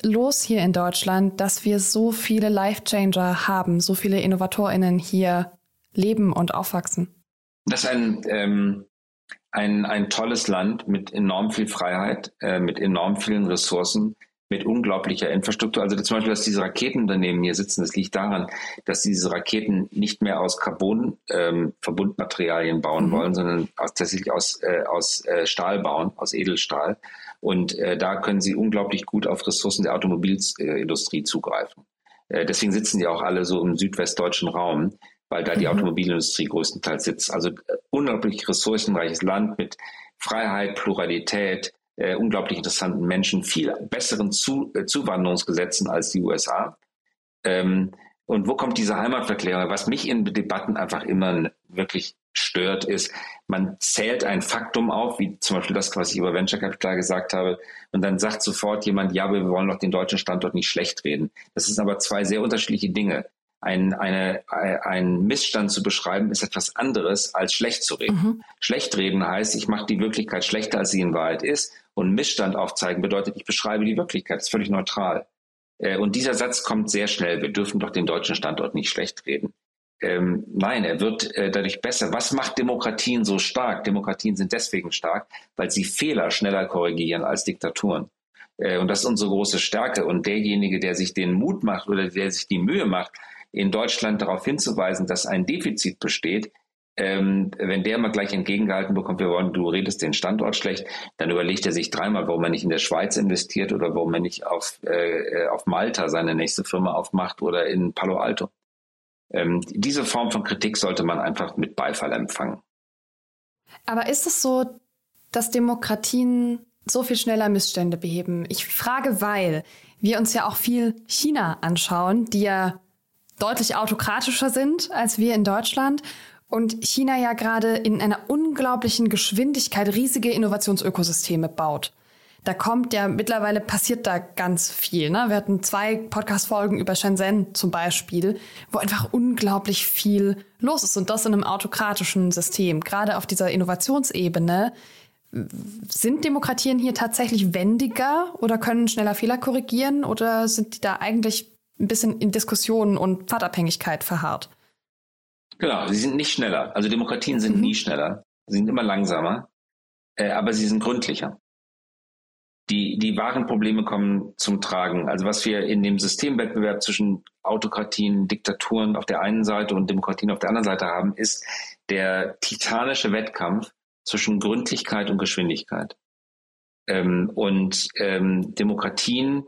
los hier in Deutschland, dass wir so viele Life-Changer haben, so viele InnovatorInnen hier leben und aufwachsen? Das ist ein, ähm, ein, ein tolles Land mit enorm viel Freiheit, äh, mit enorm vielen Ressourcen, mit unglaublicher Infrastruktur. Also zum Beispiel, dass diese Raketenunternehmen hier sitzen, das liegt daran, dass diese Raketen nicht mehr aus Carbon-Verbundmaterialien ähm, bauen mhm. wollen, sondern aus, tatsächlich aus, äh, aus äh, Stahl bauen, aus Edelstahl. Und äh, da können sie unglaublich gut auf Ressourcen der Automobilindustrie äh, zugreifen. Äh, deswegen sitzen die auch alle so im südwestdeutschen Raum, weil da die mhm. Automobilindustrie größtenteils sitzt. Also äh, unglaublich ressourcenreiches Land mit Freiheit, Pluralität, Äh, unglaublich interessanten Menschen, viel besseren Zu, äh, Zuwanderungsgesetzen als die U S A. Ähm, und wo kommt diese Heimatverklärung? Was mich in Debatten einfach immer wirklich stört, ist, man zählt ein Faktum auf, wie zum Beispiel das, was ich über Venture Capital gesagt habe, und dann sagt sofort jemand, ja, wir wollen doch den deutschen Standort nicht schlecht reden. Das sind aber zwei sehr unterschiedliche Dinge. Ein, eine, ein Missstand zu beschreiben, ist etwas anderes, als schlecht zu reden. Mhm. Schlecht reden heißt, ich mache die Wirklichkeit schlechter, als sie in Wahrheit ist. Und Missstand aufzeigen bedeutet, ich beschreibe die Wirklichkeit. Das ist völlig neutral. Und dieser Satz kommt sehr schnell. Wir dürfen doch den deutschen Standort nicht schlecht reden. Ähm, nein, er wird äh, dadurch besser. Was macht Demokratien so stark? Demokratien sind deswegen stark, weil sie Fehler schneller korrigieren als Diktaturen. Äh, und das ist unsere große Stärke. Und derjenige, der sich den Mut macht oder der sich die Mühe macht, in Deutschland darauf hinzuweisen, dass ein Defizit besteht, ähm, wenn der mal gleich entgegengehalten bekommt, wir wollen, du redest den Standort schlecht, dann überlegt er sich dreimal, warum er nicht in der Schweiz investiert oder warum er nicht auf, äh, auf Malta seine nächste Firma aufmacht oder in Palo Alto. Ähm, diese Form von Kritik sollte man einfach mit Beifall empfangen. Aber ist es so, dass Demokratien so viel schneller Missstände beheben? Ich frage, weil wir uns ja auch viel China anschauen, die ja deutlich autokratischer sind als wir in Deutschland und China ja gerade in einer unglaublichen Geschwindigkeit riesige Innovationsökosysteme baut. Da kommt ja, mittlerweile passiert da ganz viel. Ne? Wir hatten zwei Podcast-Folgen über Shenzhen zum Beispiel, wo einfach unglaublich viel los ist und das in einem autokratischen System. Gerade auf dieser Innovationsebene. Sind Demokratien hier tatsächlich wendiger oder können schneller Fehler korrigieren oder sind die da eigentlich ein bisschen in Diskussionen und Pfadabhängigkeit verharrt? Genau, sie sind nicht schneller. Also Demokratien sind mhm. nie schneller. Sie sind immer langsamer, äh, aber sie sind gründlicher. Die, die wahren Probleme kommen zum Tragen. Also was wir in dem Systemwettbewerb zwischen Autokratien, Diktaturen auf der einen Seite und Demokratien auf der anderen Seite haben, ist der titanische Wettkampf zwischen Gründlichkeit und Geschwindigkeit. Ähm, und ähm, Demokratien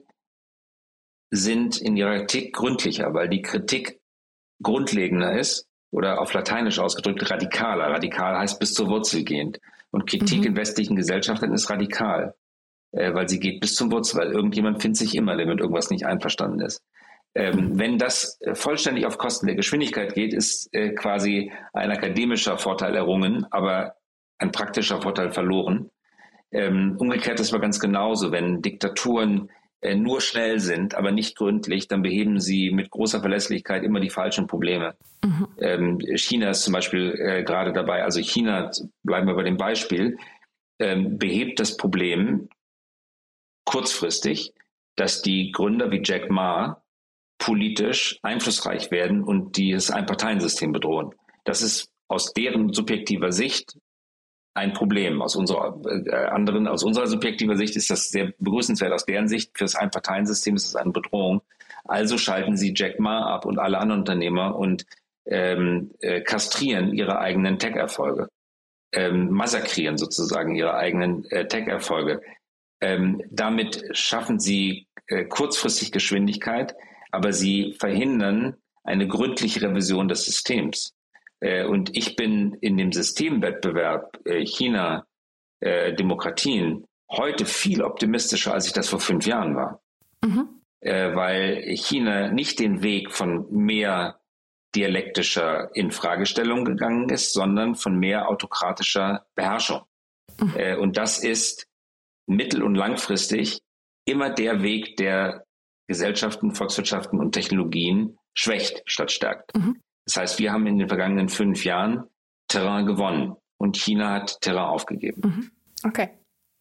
sind in ihrer Kritik gründlicher, weil die Kritik grundlegender ist oder auf Lateinisch ausgedrückt radikaler. Radikal heißt bis zur Wurzel gehend. Und Kritik mhm. in westlichen Gesellschaften ist radikal, äh, weil sie geht bis zum Wurzel, weil irgendjemand findet sich immer, der mit irgendwas nicht einverstanden ist. Ähm, mhm. Wenn das äh, vollständig auf Kosten der Geschwindigkeit geht, ist äh, quasi ein akademischer Vorteil errungen, aber ein praktischer Vorteil verloren. Ähm, umgekehrt ist aber ganz genauso, wenn Diktaturen äh, nur schnell sind, aber nicht gründlich, dann beheben sie mit großer Verlässlichkeit immer die falschen Probleme. Mhm. Ähm, China ist zum Beispiel äh, gerade dabei, also China, bleiben wir bei dem Beispiel, ähm, behebt das Problem kurzfristig, dass die Gründer wie Jack Ma politisch einflussreich werden und das Einparteiensystem bedrohen. Das ist aus deren subjektiver Sicht ein Problem. Aus unserer äh, anderen, aus unserer subjektiver Sicht ist das sehr begrüßenswert. Aus deren Sicht für das Einparteiensystem ist es eine Bedrohung. Also schalten sie Jack Ma ab und alle anderen Unternehmer und ähm, äh, kastrieren ihre eigenen Tech-Erfolge, ähm, massakrieren sozusagen ihre eigenen äh, Tech-Erfolge. Ähm, damit schaffen sie äh, kurzfristig Geschwindigkeit, aber sie verhindern eine gründliche Revision des Systems. Äh, und ich bin in dem Systemwettbewerb äh, China, äh, Demokratien heute viel optimistischer, als ich das vor fünf Jahren war. Mhm. Äh, weil China nicht den Weg von mehr dialektischer Infragestellung gegangen ist, sondern von mehr autokratischer Beherrschung. Mhm. Äh, und das ist mittel- und langfristig immer der Weg, der Gesellschaften, Volkswirtschaften und Technologien schwächt statt stärkt. Mhm. Das heißt, wir haben in den vergangenen fünf Jahren Terrain gewonnen und China hat Terrain aufgegeben. Mhm. Okay.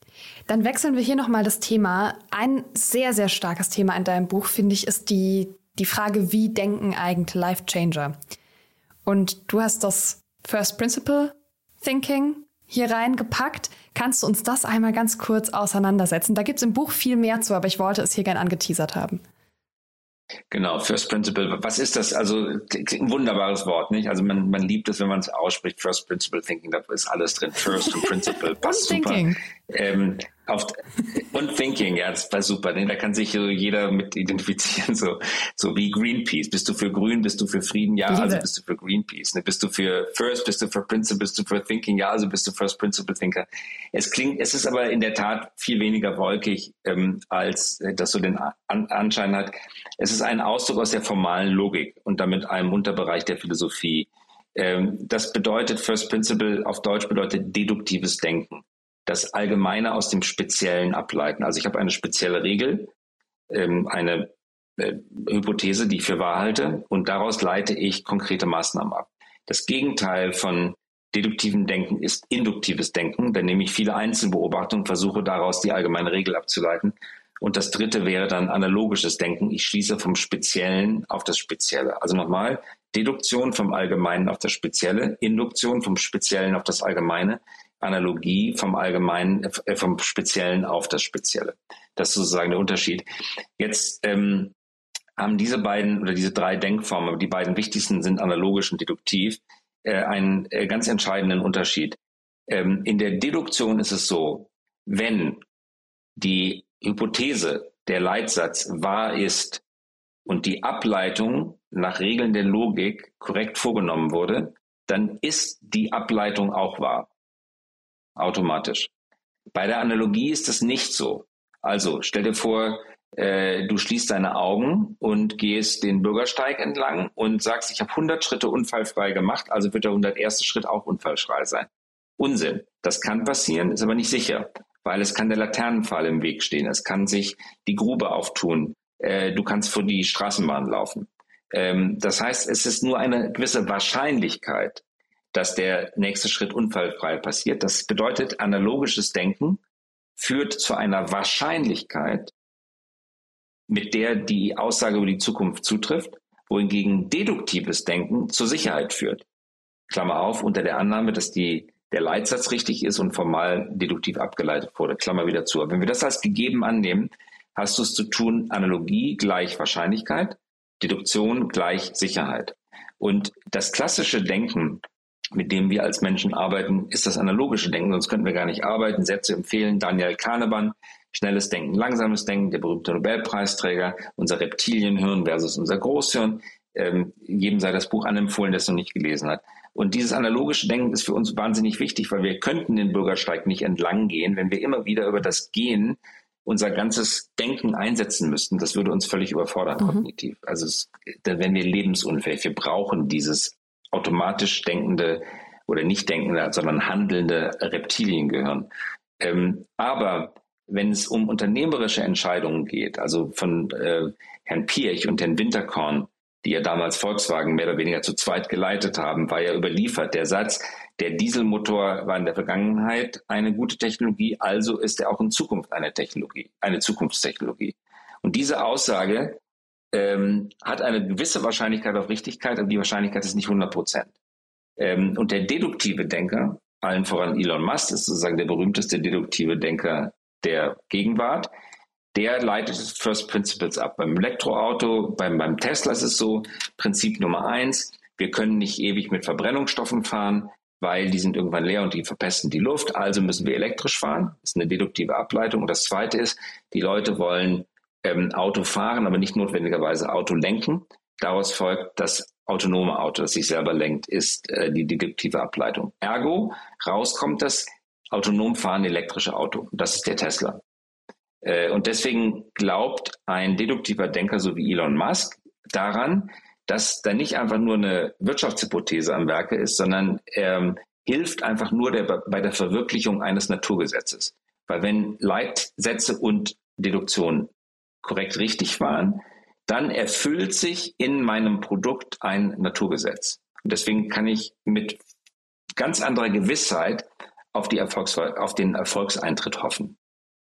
Dann wechseln wir hier nochmal das Thema. Ein sehr, sehr starkes Thema in deinem Buch, finde ich, ist die, die Frage, wie denken eigentlich Life Changer? Und du hast das First Principle Thinking hier reingepackt. Kannst du uns das einmal ganz kurz auseinandersetzen? Da gibt es im Buch viel mehr zu, aber ich wollte es hier gern angeteasert haben. Genau, First Principle. Was ist das? Also ein wunderbares Wort, nicht? Also man, man liebt es, wenn man es ausspricht. First Principle Thinking, da ist alles drin. First und Principle, passt und super. Thinking. Ähm, auf, und Thinking, ja, das war super. Ne? Da kann sich so jeder mit identifizieren, so, so wie Greenpeace. Bist du für Grün, bist du für Frieden? Ja, Liebe. Also bist du für Greenpeace. Ne? Bist du für First, bist du für Principle, bist du für Thinking? Ja, also bist du First Principle Thinker. Es klingt, es ist aber in der Tat viel weniger wolkig, ähm, als äh, das so den An- Anschein hat. Es ist ein Ausdruck aus der formalen Logik und damit einem Unterbereich der Philosophie. Ähm, das bedeutet, First Principle auf Deutsch bedeutet deduktives Denken. Das Allgemeine aus dem Speziellen ableiten. Also ich habe eine spezielle Regel, ähm, eine äh, Hypothese, die ich für wahr halte, und daraus leite ich konkrete Maßnahmen ab. Das Gegenteil von deduktivem Denken ist induktives Denken. Dann nehme ich viele Einzelbeobachtungen, versuche daraus die allgemeine Regel abzuleiten. Und das dritte wäre dann analogisches Denken. Ich schließe vom Speziellen auf das Spezielle. Also nochmal, Deduktion vom Allgemeinen auf das Spezielle, Induktion vom Speziellen auf das Allgemeine, Analogie vom Allgemeinen, äh, vom Speziellen auf das Spezielle. Das ist sozusagen der Unterschied. Jetzt ähm, haben diese beiden oder diese drei Denkformen, die beiden wichtigsten sind analogisch und deduktiv, äh, einen äh, ganz entscheidenden Unterschied. Ähm, in der Deduktion ist es so, wenn die Hypothese, der Leitsatz wahr ist und die Ableitung nach Regeln der Logik korrekt vorgenommen wurde, dann ist die Ableitung auch wahr. Automatisch. Bei der Analogie ist es nicht so. Also stell dir vor, äh, du schließt deine Augen und gehst den Bürgersteig entlang und sagst, ich habe hundert Schritte unfallfrei gemacht, also wird der hunderterste Schritt auch unfallfrei sein. Unsinn. Das kann passieren, ist aber nicht sicher, weil es kann der Laternenpfahl im Weg stehen, es kann sich die Grube auftun, äh, du kannst vor die Straßenbahn laufen. Ähm, das heißt, es ist nur eine gewisse Wahrscheinlichkeit, dass der nächste Schritt unfallfrei passiert. Das bedeutet, analogisches Denken führt zu einer Wahrscheinlichkeit, mit der die Aussage über die Zukunft zutrifft, wohingegen deduktives Denken zur Sicherheit führt. Klammer auf, unter der Annahme, dass die, der Leitsatz richtig ist und formal deduktiv abgeleitet wurde. Klammer wieder zu. Wenn wir das als gegeben annehmen, hast du es zu tun, Analogie gleich Wahrscheinlichkeit, Deduktion gleich Sicherheit. Und das klassische Denken, mit dem wir als Menschen arbeiten, ist das analogische Denken, sonst könnten wir gar nicht arbeiten. Sätze empfehlen Daniel Kahnemann, schnelles Denken, langsames Denken, der berühmte Nobelpreisträger, unser Reptilienhirn versus unser Großhirn. Ähm, jedem sei das Buch anempfohlen, der es noch nicht gelesen hat. Und dieses analogische Denken ist für uns wahnsinnig wichtig, weil wir könnten den Bürgersteig nicht entlang gehen, wenn wir immer wieder über das Gehen unser ganzes Denken einsetzen müssten. Das würde uns völlig überfordern, mhm. kognitiv. Also es, dann wären wir lebensunfähig. Wir brauchen dieses automatisch denkende oder nicht denkende, sondern handelnde Reptiliengehirn. Ähm, aber wenn es um unternehmerische Entscheidungen geht, also von äh, Herrn Piech und Herrn Winterkorn, die ja damals Volkswagen mehr oder weniger zu zweit geleitet haben, war ja überliefert. Der Satz, der Dieselmotor war in der Vergangenheit eine gute Technologie, also ist er auch in Zukunft eine Technologie, eine Zukunftstechnologie. Und diese Aussage ähm, hat eine gewisse Wahrscheinlichkeit auf Richtigkeit, aber die Wahrscheinlichkeit ist nicht hundert Prozent. Ähm, und der deduktive Denker, allen voran Elon Musk, ist sozusagen der berühmteste deduktive Denker der Gegenwart. Der leitet First Principles ab. Beim Elektroauto, beim, beim Tesla ist es so, Prinzip Nummer eins, wir können nicht ewig mit Verbrennungsstoffen fahren, weil die sind irgendwann leer und die verpesten die Luft, also müssen wir elektrisch fahren. Das ist eine deduktive Ableitung. Und das Zweite ist, die Leute wollen ähm, Auto fahren, aber nicht notwendigerweise Auto lenken. Daraus folgt, das autonome Auto, das sich selber lenkt, ist äh, die deduktive Ableitung. Ergo, rauskommt das autonom fahrende elektrische Auto. Das ist der Tesla. Und deswegen glaubt ein deduktiver Denker, so wie Elon Musk, daran, dass da nicht einfach nur eine Wirtschaftshypothese am Werke ist, sondern er hilft einfach nur der, bei der Verwirklichung eines Naturgesetzes. Weil wenn Leitsätze und Deduktion korrekt richtig waren, dann erfüllt sich in meinem Produkt ein Naturgesetz. Und deswegen kann ich mit ganz anderer Gewissheit auf, die Erfolgs- auf den Erfolgseintritt hoffen.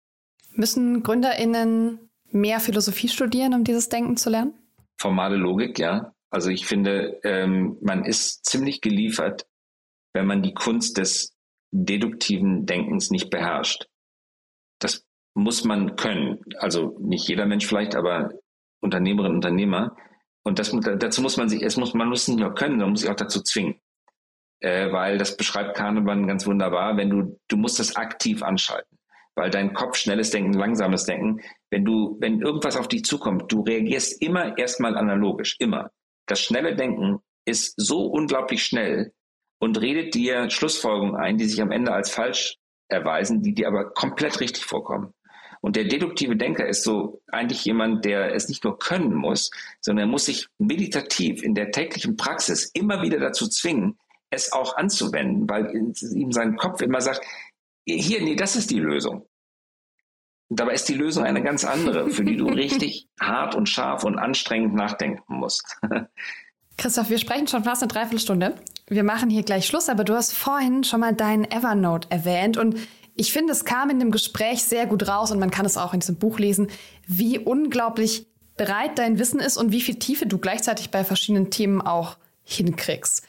Müssen GründerInnen mehr Philosophie studieren, um dieses Denken zu lernen? Formale Logik, ja. Also ich finde, ähm, man ist ziemlich geliefert, wenn man die Kunst des deduktiven Denkens nicht beherrscht. Das muss man können. Also nicht jeder Mensch vielleicht, aber Unternehmerinnen und Unternehmer. Und das, dazu muss man sich, es muss, man muss nicht nur können, man muss sich auch dazu zwingen. Äh, weil das beschreibt Kahnemann ganz wunderbar, wenn du, du musst das aktiv anschalten. Weil dein Kopf, schnelles Denken, langsames Denken, wenn du, wenn irgendwas auf dich zukommt, du reagierst immer erstmal analogisch, immer. Das schnelle Denken ist so unglaublich schnell und redet dir Schlussfolgerungen ein, die sich am Ende als falsch erweisen, die dir aber komplett richtig vorkommen. Und der deduktive Denker ist so eigentlich jemand, der es nicht nur können muss, sondern er muss sich meditativ in der täglichen Praxis immer wieder dazu zwingen, es auch anzuwenden, weil ihm sein Kopf immer sagt, hier, nee, das ist die Lösung. Und dabei ist die Lösung eine ganz andere, für die du richtig hart und scharf und anstrengend nachdenken musst. Christoph, wir sprechen schon fast eine Dreiviertelstunde. Wir machen hier gleich Schluss, aber du hast vorhin schon mal deinen Evernote erwähnt und ich finde, es kam in dem Gespräch sehr gut raus und man kann es auch in diesem Buch lesen, wie unglaublich breit dein Wissen ist und wie viel Tiefe du gleichzeitig bei verschiedenen Themen auch hinkriegst.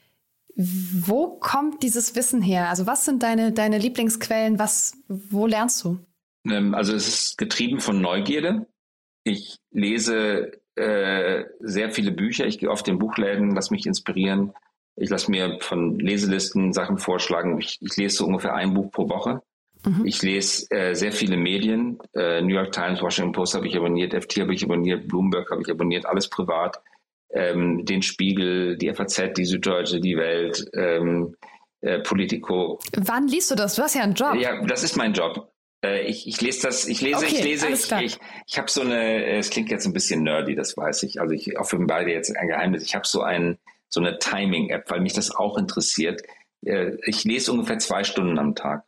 Wo kommt dieses Wissen her? Also was sind deine, deine Lieblingsquellen? Was, wo lernst du? Also es ist getrieben von Neugierde. Ich lese äh, sehr viele Bücher. Ich gehe oft in Buchläden, lasse mich inspirieren. Ich lasse mir von Leselisten Sachen vorschlagen. Ich, ich lese so ungefähr ein Buch pro Woche. Mhm. Ich lese äh, sehr viele Medien. Äh, New York Times, Washington Post habe ich abonniert, F T habe ich abonniert, Bloomberg habe ich abonniert, alles privat. Ähm, den Spiegel, die F A Z, die Süddeutsche, die Welt, ähm, äh, Politico. Wann liest du das? Du hast ja einen Job. Ja, das ist mein Job. Äh, ich, ich lese das, ich lese, okay, ich lese, ich, ich, ich habe so eine, es klingt jetzt ein bisschen nerdy, das weiß ich. Also ich offenbare dir jetzt ein Geheimnis. Ich habe so ein, so eine Timing-App, weil mich das auch interessiert. Äh, ich lese ungefähr zwei Stunden am Tag.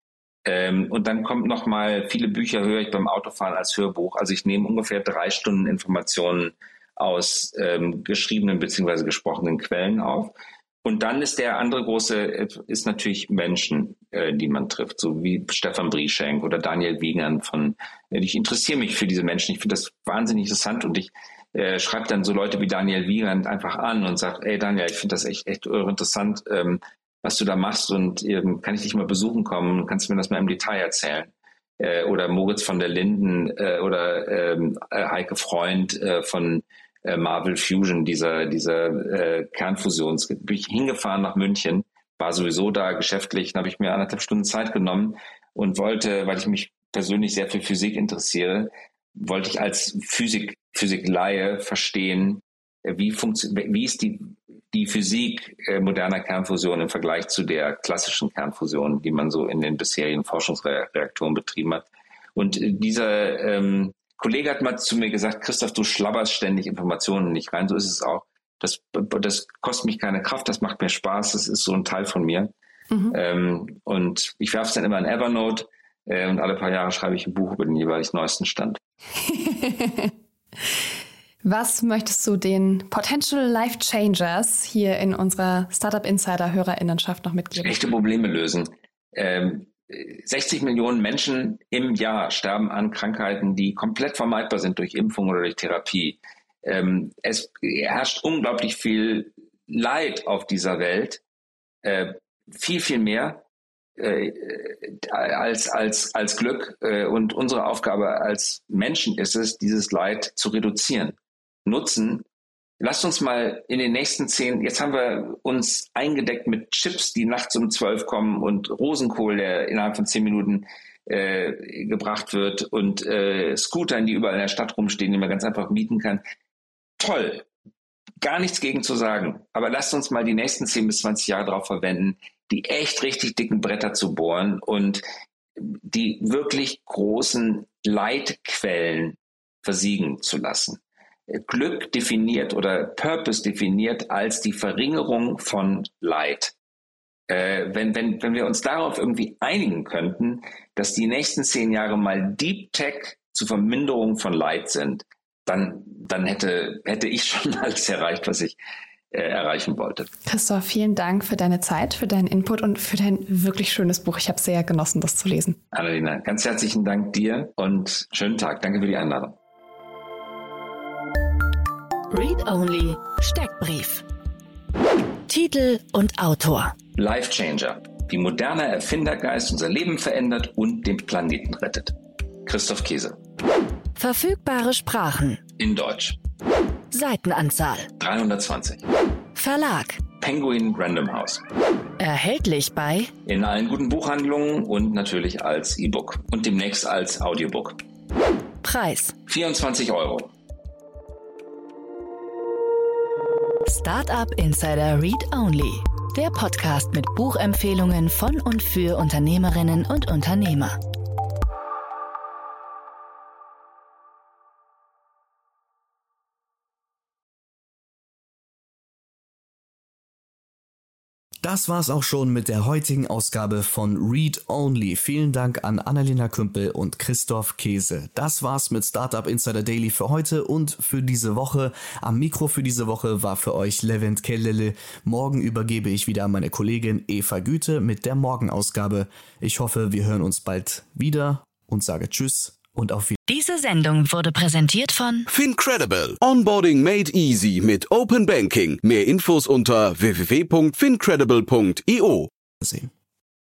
Ähm, und dann kommt noch mal, viele Bücher höre ich beim Autofahren als Hörbuch. Also ich nehme ungefähr drei Stunden Informationen aus ähm, geschriebenen bzw. gesprochenen Quellen auf. Und dann ist der andere große, ist natürlich Menschen, äh, die man trifft, so wie Stefan Brieschenk oder Daniel Wiegand von, äh, ich interessiere mich für diese Menschen, ich finde das wahnsinnig interessant und ich äh, schreibe dann so Leute wie Daniel Wiegand einfach an und sage, ey Daniel, ich finde das echt, echt interessant, ähm, was du da machst und ähm, kann ich dich mal besuchen kommen, kannst du mir das mal im Detail erzählen? Äh, oder Moritz von der Linden äh, oder ähm, Heike Freund äh, von Marvel Fusion, dieser, dieser äh, Kernfusions. Bin ich hingefahren nach München, war sowieso da geschäftlich, dann habe ich mir anderthalb Stunden Zeit genommen und wollte, weil ich mich persönlich sehr für Physik interessiere, wollte ich als Physik, Physik-Laie verstehen, wie funktioniert, wie ist die, die Physik äh, moderner Kernfusion im Vergleich zu der klassischen Kernfusion, die man so in den bisherigen Forschungsreaktoren betrieben hat. Und äh, dieser ähm, Kollege hat mal zu mir gesagt, Christoph, du schlabberst ständig Informationen nicht rein. So ist es auch. Das, das kostet mich keine Kraft, das macht mir Spaß, das ist so ein Teil von mir. Mhm. Ähm, und ich werfe es dann immer in Evernote äh, und alle paar Jahre schreibe ich ein Buch über den jeweils neuesten Stand. Was möchtest du den Potential Life Changers hier in unserer Startup Insider Hörerinnenschaft noch mitgeben? Echte Probleme lösen. Ähm, sechzig Millionen Menschen im Jahr sterben an Krankheiten, die komplett vermeidbar sind durch Impfung oder durch Therapie. Ähm, es herrscht unglaublich viel Leid auf dieser Welt, äh, viel, viel mehr äh, als, als, als Glück. Äh, und unsere Aufgabe als Menschen ist es, dieses Leid zu reduzieren. Nutzen. Lasst uns mal in den nächsten zehn, jetzt haben wir uns eingedeckt mit Chips, die nachts um zwölf kommen und Rosenkohl, der innerhalb von zehn Minuten äh, gebracht wird und äh, Scootern, die überall in der Stadt rumstehen, die man ganz einfach mieten kann. Toll, gar nichts gegen zu sagen. Aber lasst uns mal die nächsten zehn bis zwanzig Jahre darauf verwenden, die echt richtig dicken Bretter zu bohren und die wirklich großen Leitquellen versiegen zu lassen. Glück definiert oder Purpose definiert als die Verringerung von Leid. Äh, wenn, wenn, wenn wir uns darauf irgendwie einigen könnten, dass die nächsten zehn Jahre mal Deep Tech zur Verminderung von Leid sind, dann, dann hätte, hätte ich schon alles erreicht, was ich, äh, erreichen wollte. Christoph, vielen Dank für deine Zeit, für deinen Input und für dein wirklich schönes Buch. Ich habe sehr genossen, das zu lesen. Annalena, ganz herzlichen Dank dir und schönen Tag. Danke für die Einladung. Read Only Steckbrief. Titel und Autor. Life Changer. Wie moderner Erfindergeist unser Leben verändert und den Planeten rettet. Christoph Käse. Verfügbare Sprachen. In Deutsch. Seitenanzahl. dreihundertzwanzig. Verlag. Penguin Random House. Erhältlich bei In allen guten Buchhandlungen und natürlich als E-Book. Und demnächst als Audiobook. Preis. vierundzwanzig Euro. Startup Insider Read Only. Der Podcast mit Buchempfehlungen von und für Unternehmerinnen und Unternehmer. Das war's auch schon mit der heutigen Ausgabe von Read Only. Vielen Dank an Annalena Kümpel und Christoph Käse. Das war's mit Startup Insider Daily für heute und für diese Woche. Am Mikro für diese Woche war für euch Levent Kellele. Morgen übergebe ich wieder an meine Kollegin Eva Güte mit der Morgenausgabe. Ich hoffe, wir hören uns bald wieder und sage Tschüss und auf Wiedersehen. Diese Sendung wurde präsentiert von FinCredible. Onboarding made easy mit Open Banking. Mehr Infos unter w w w punkt fincredible punkt i o. Sehen.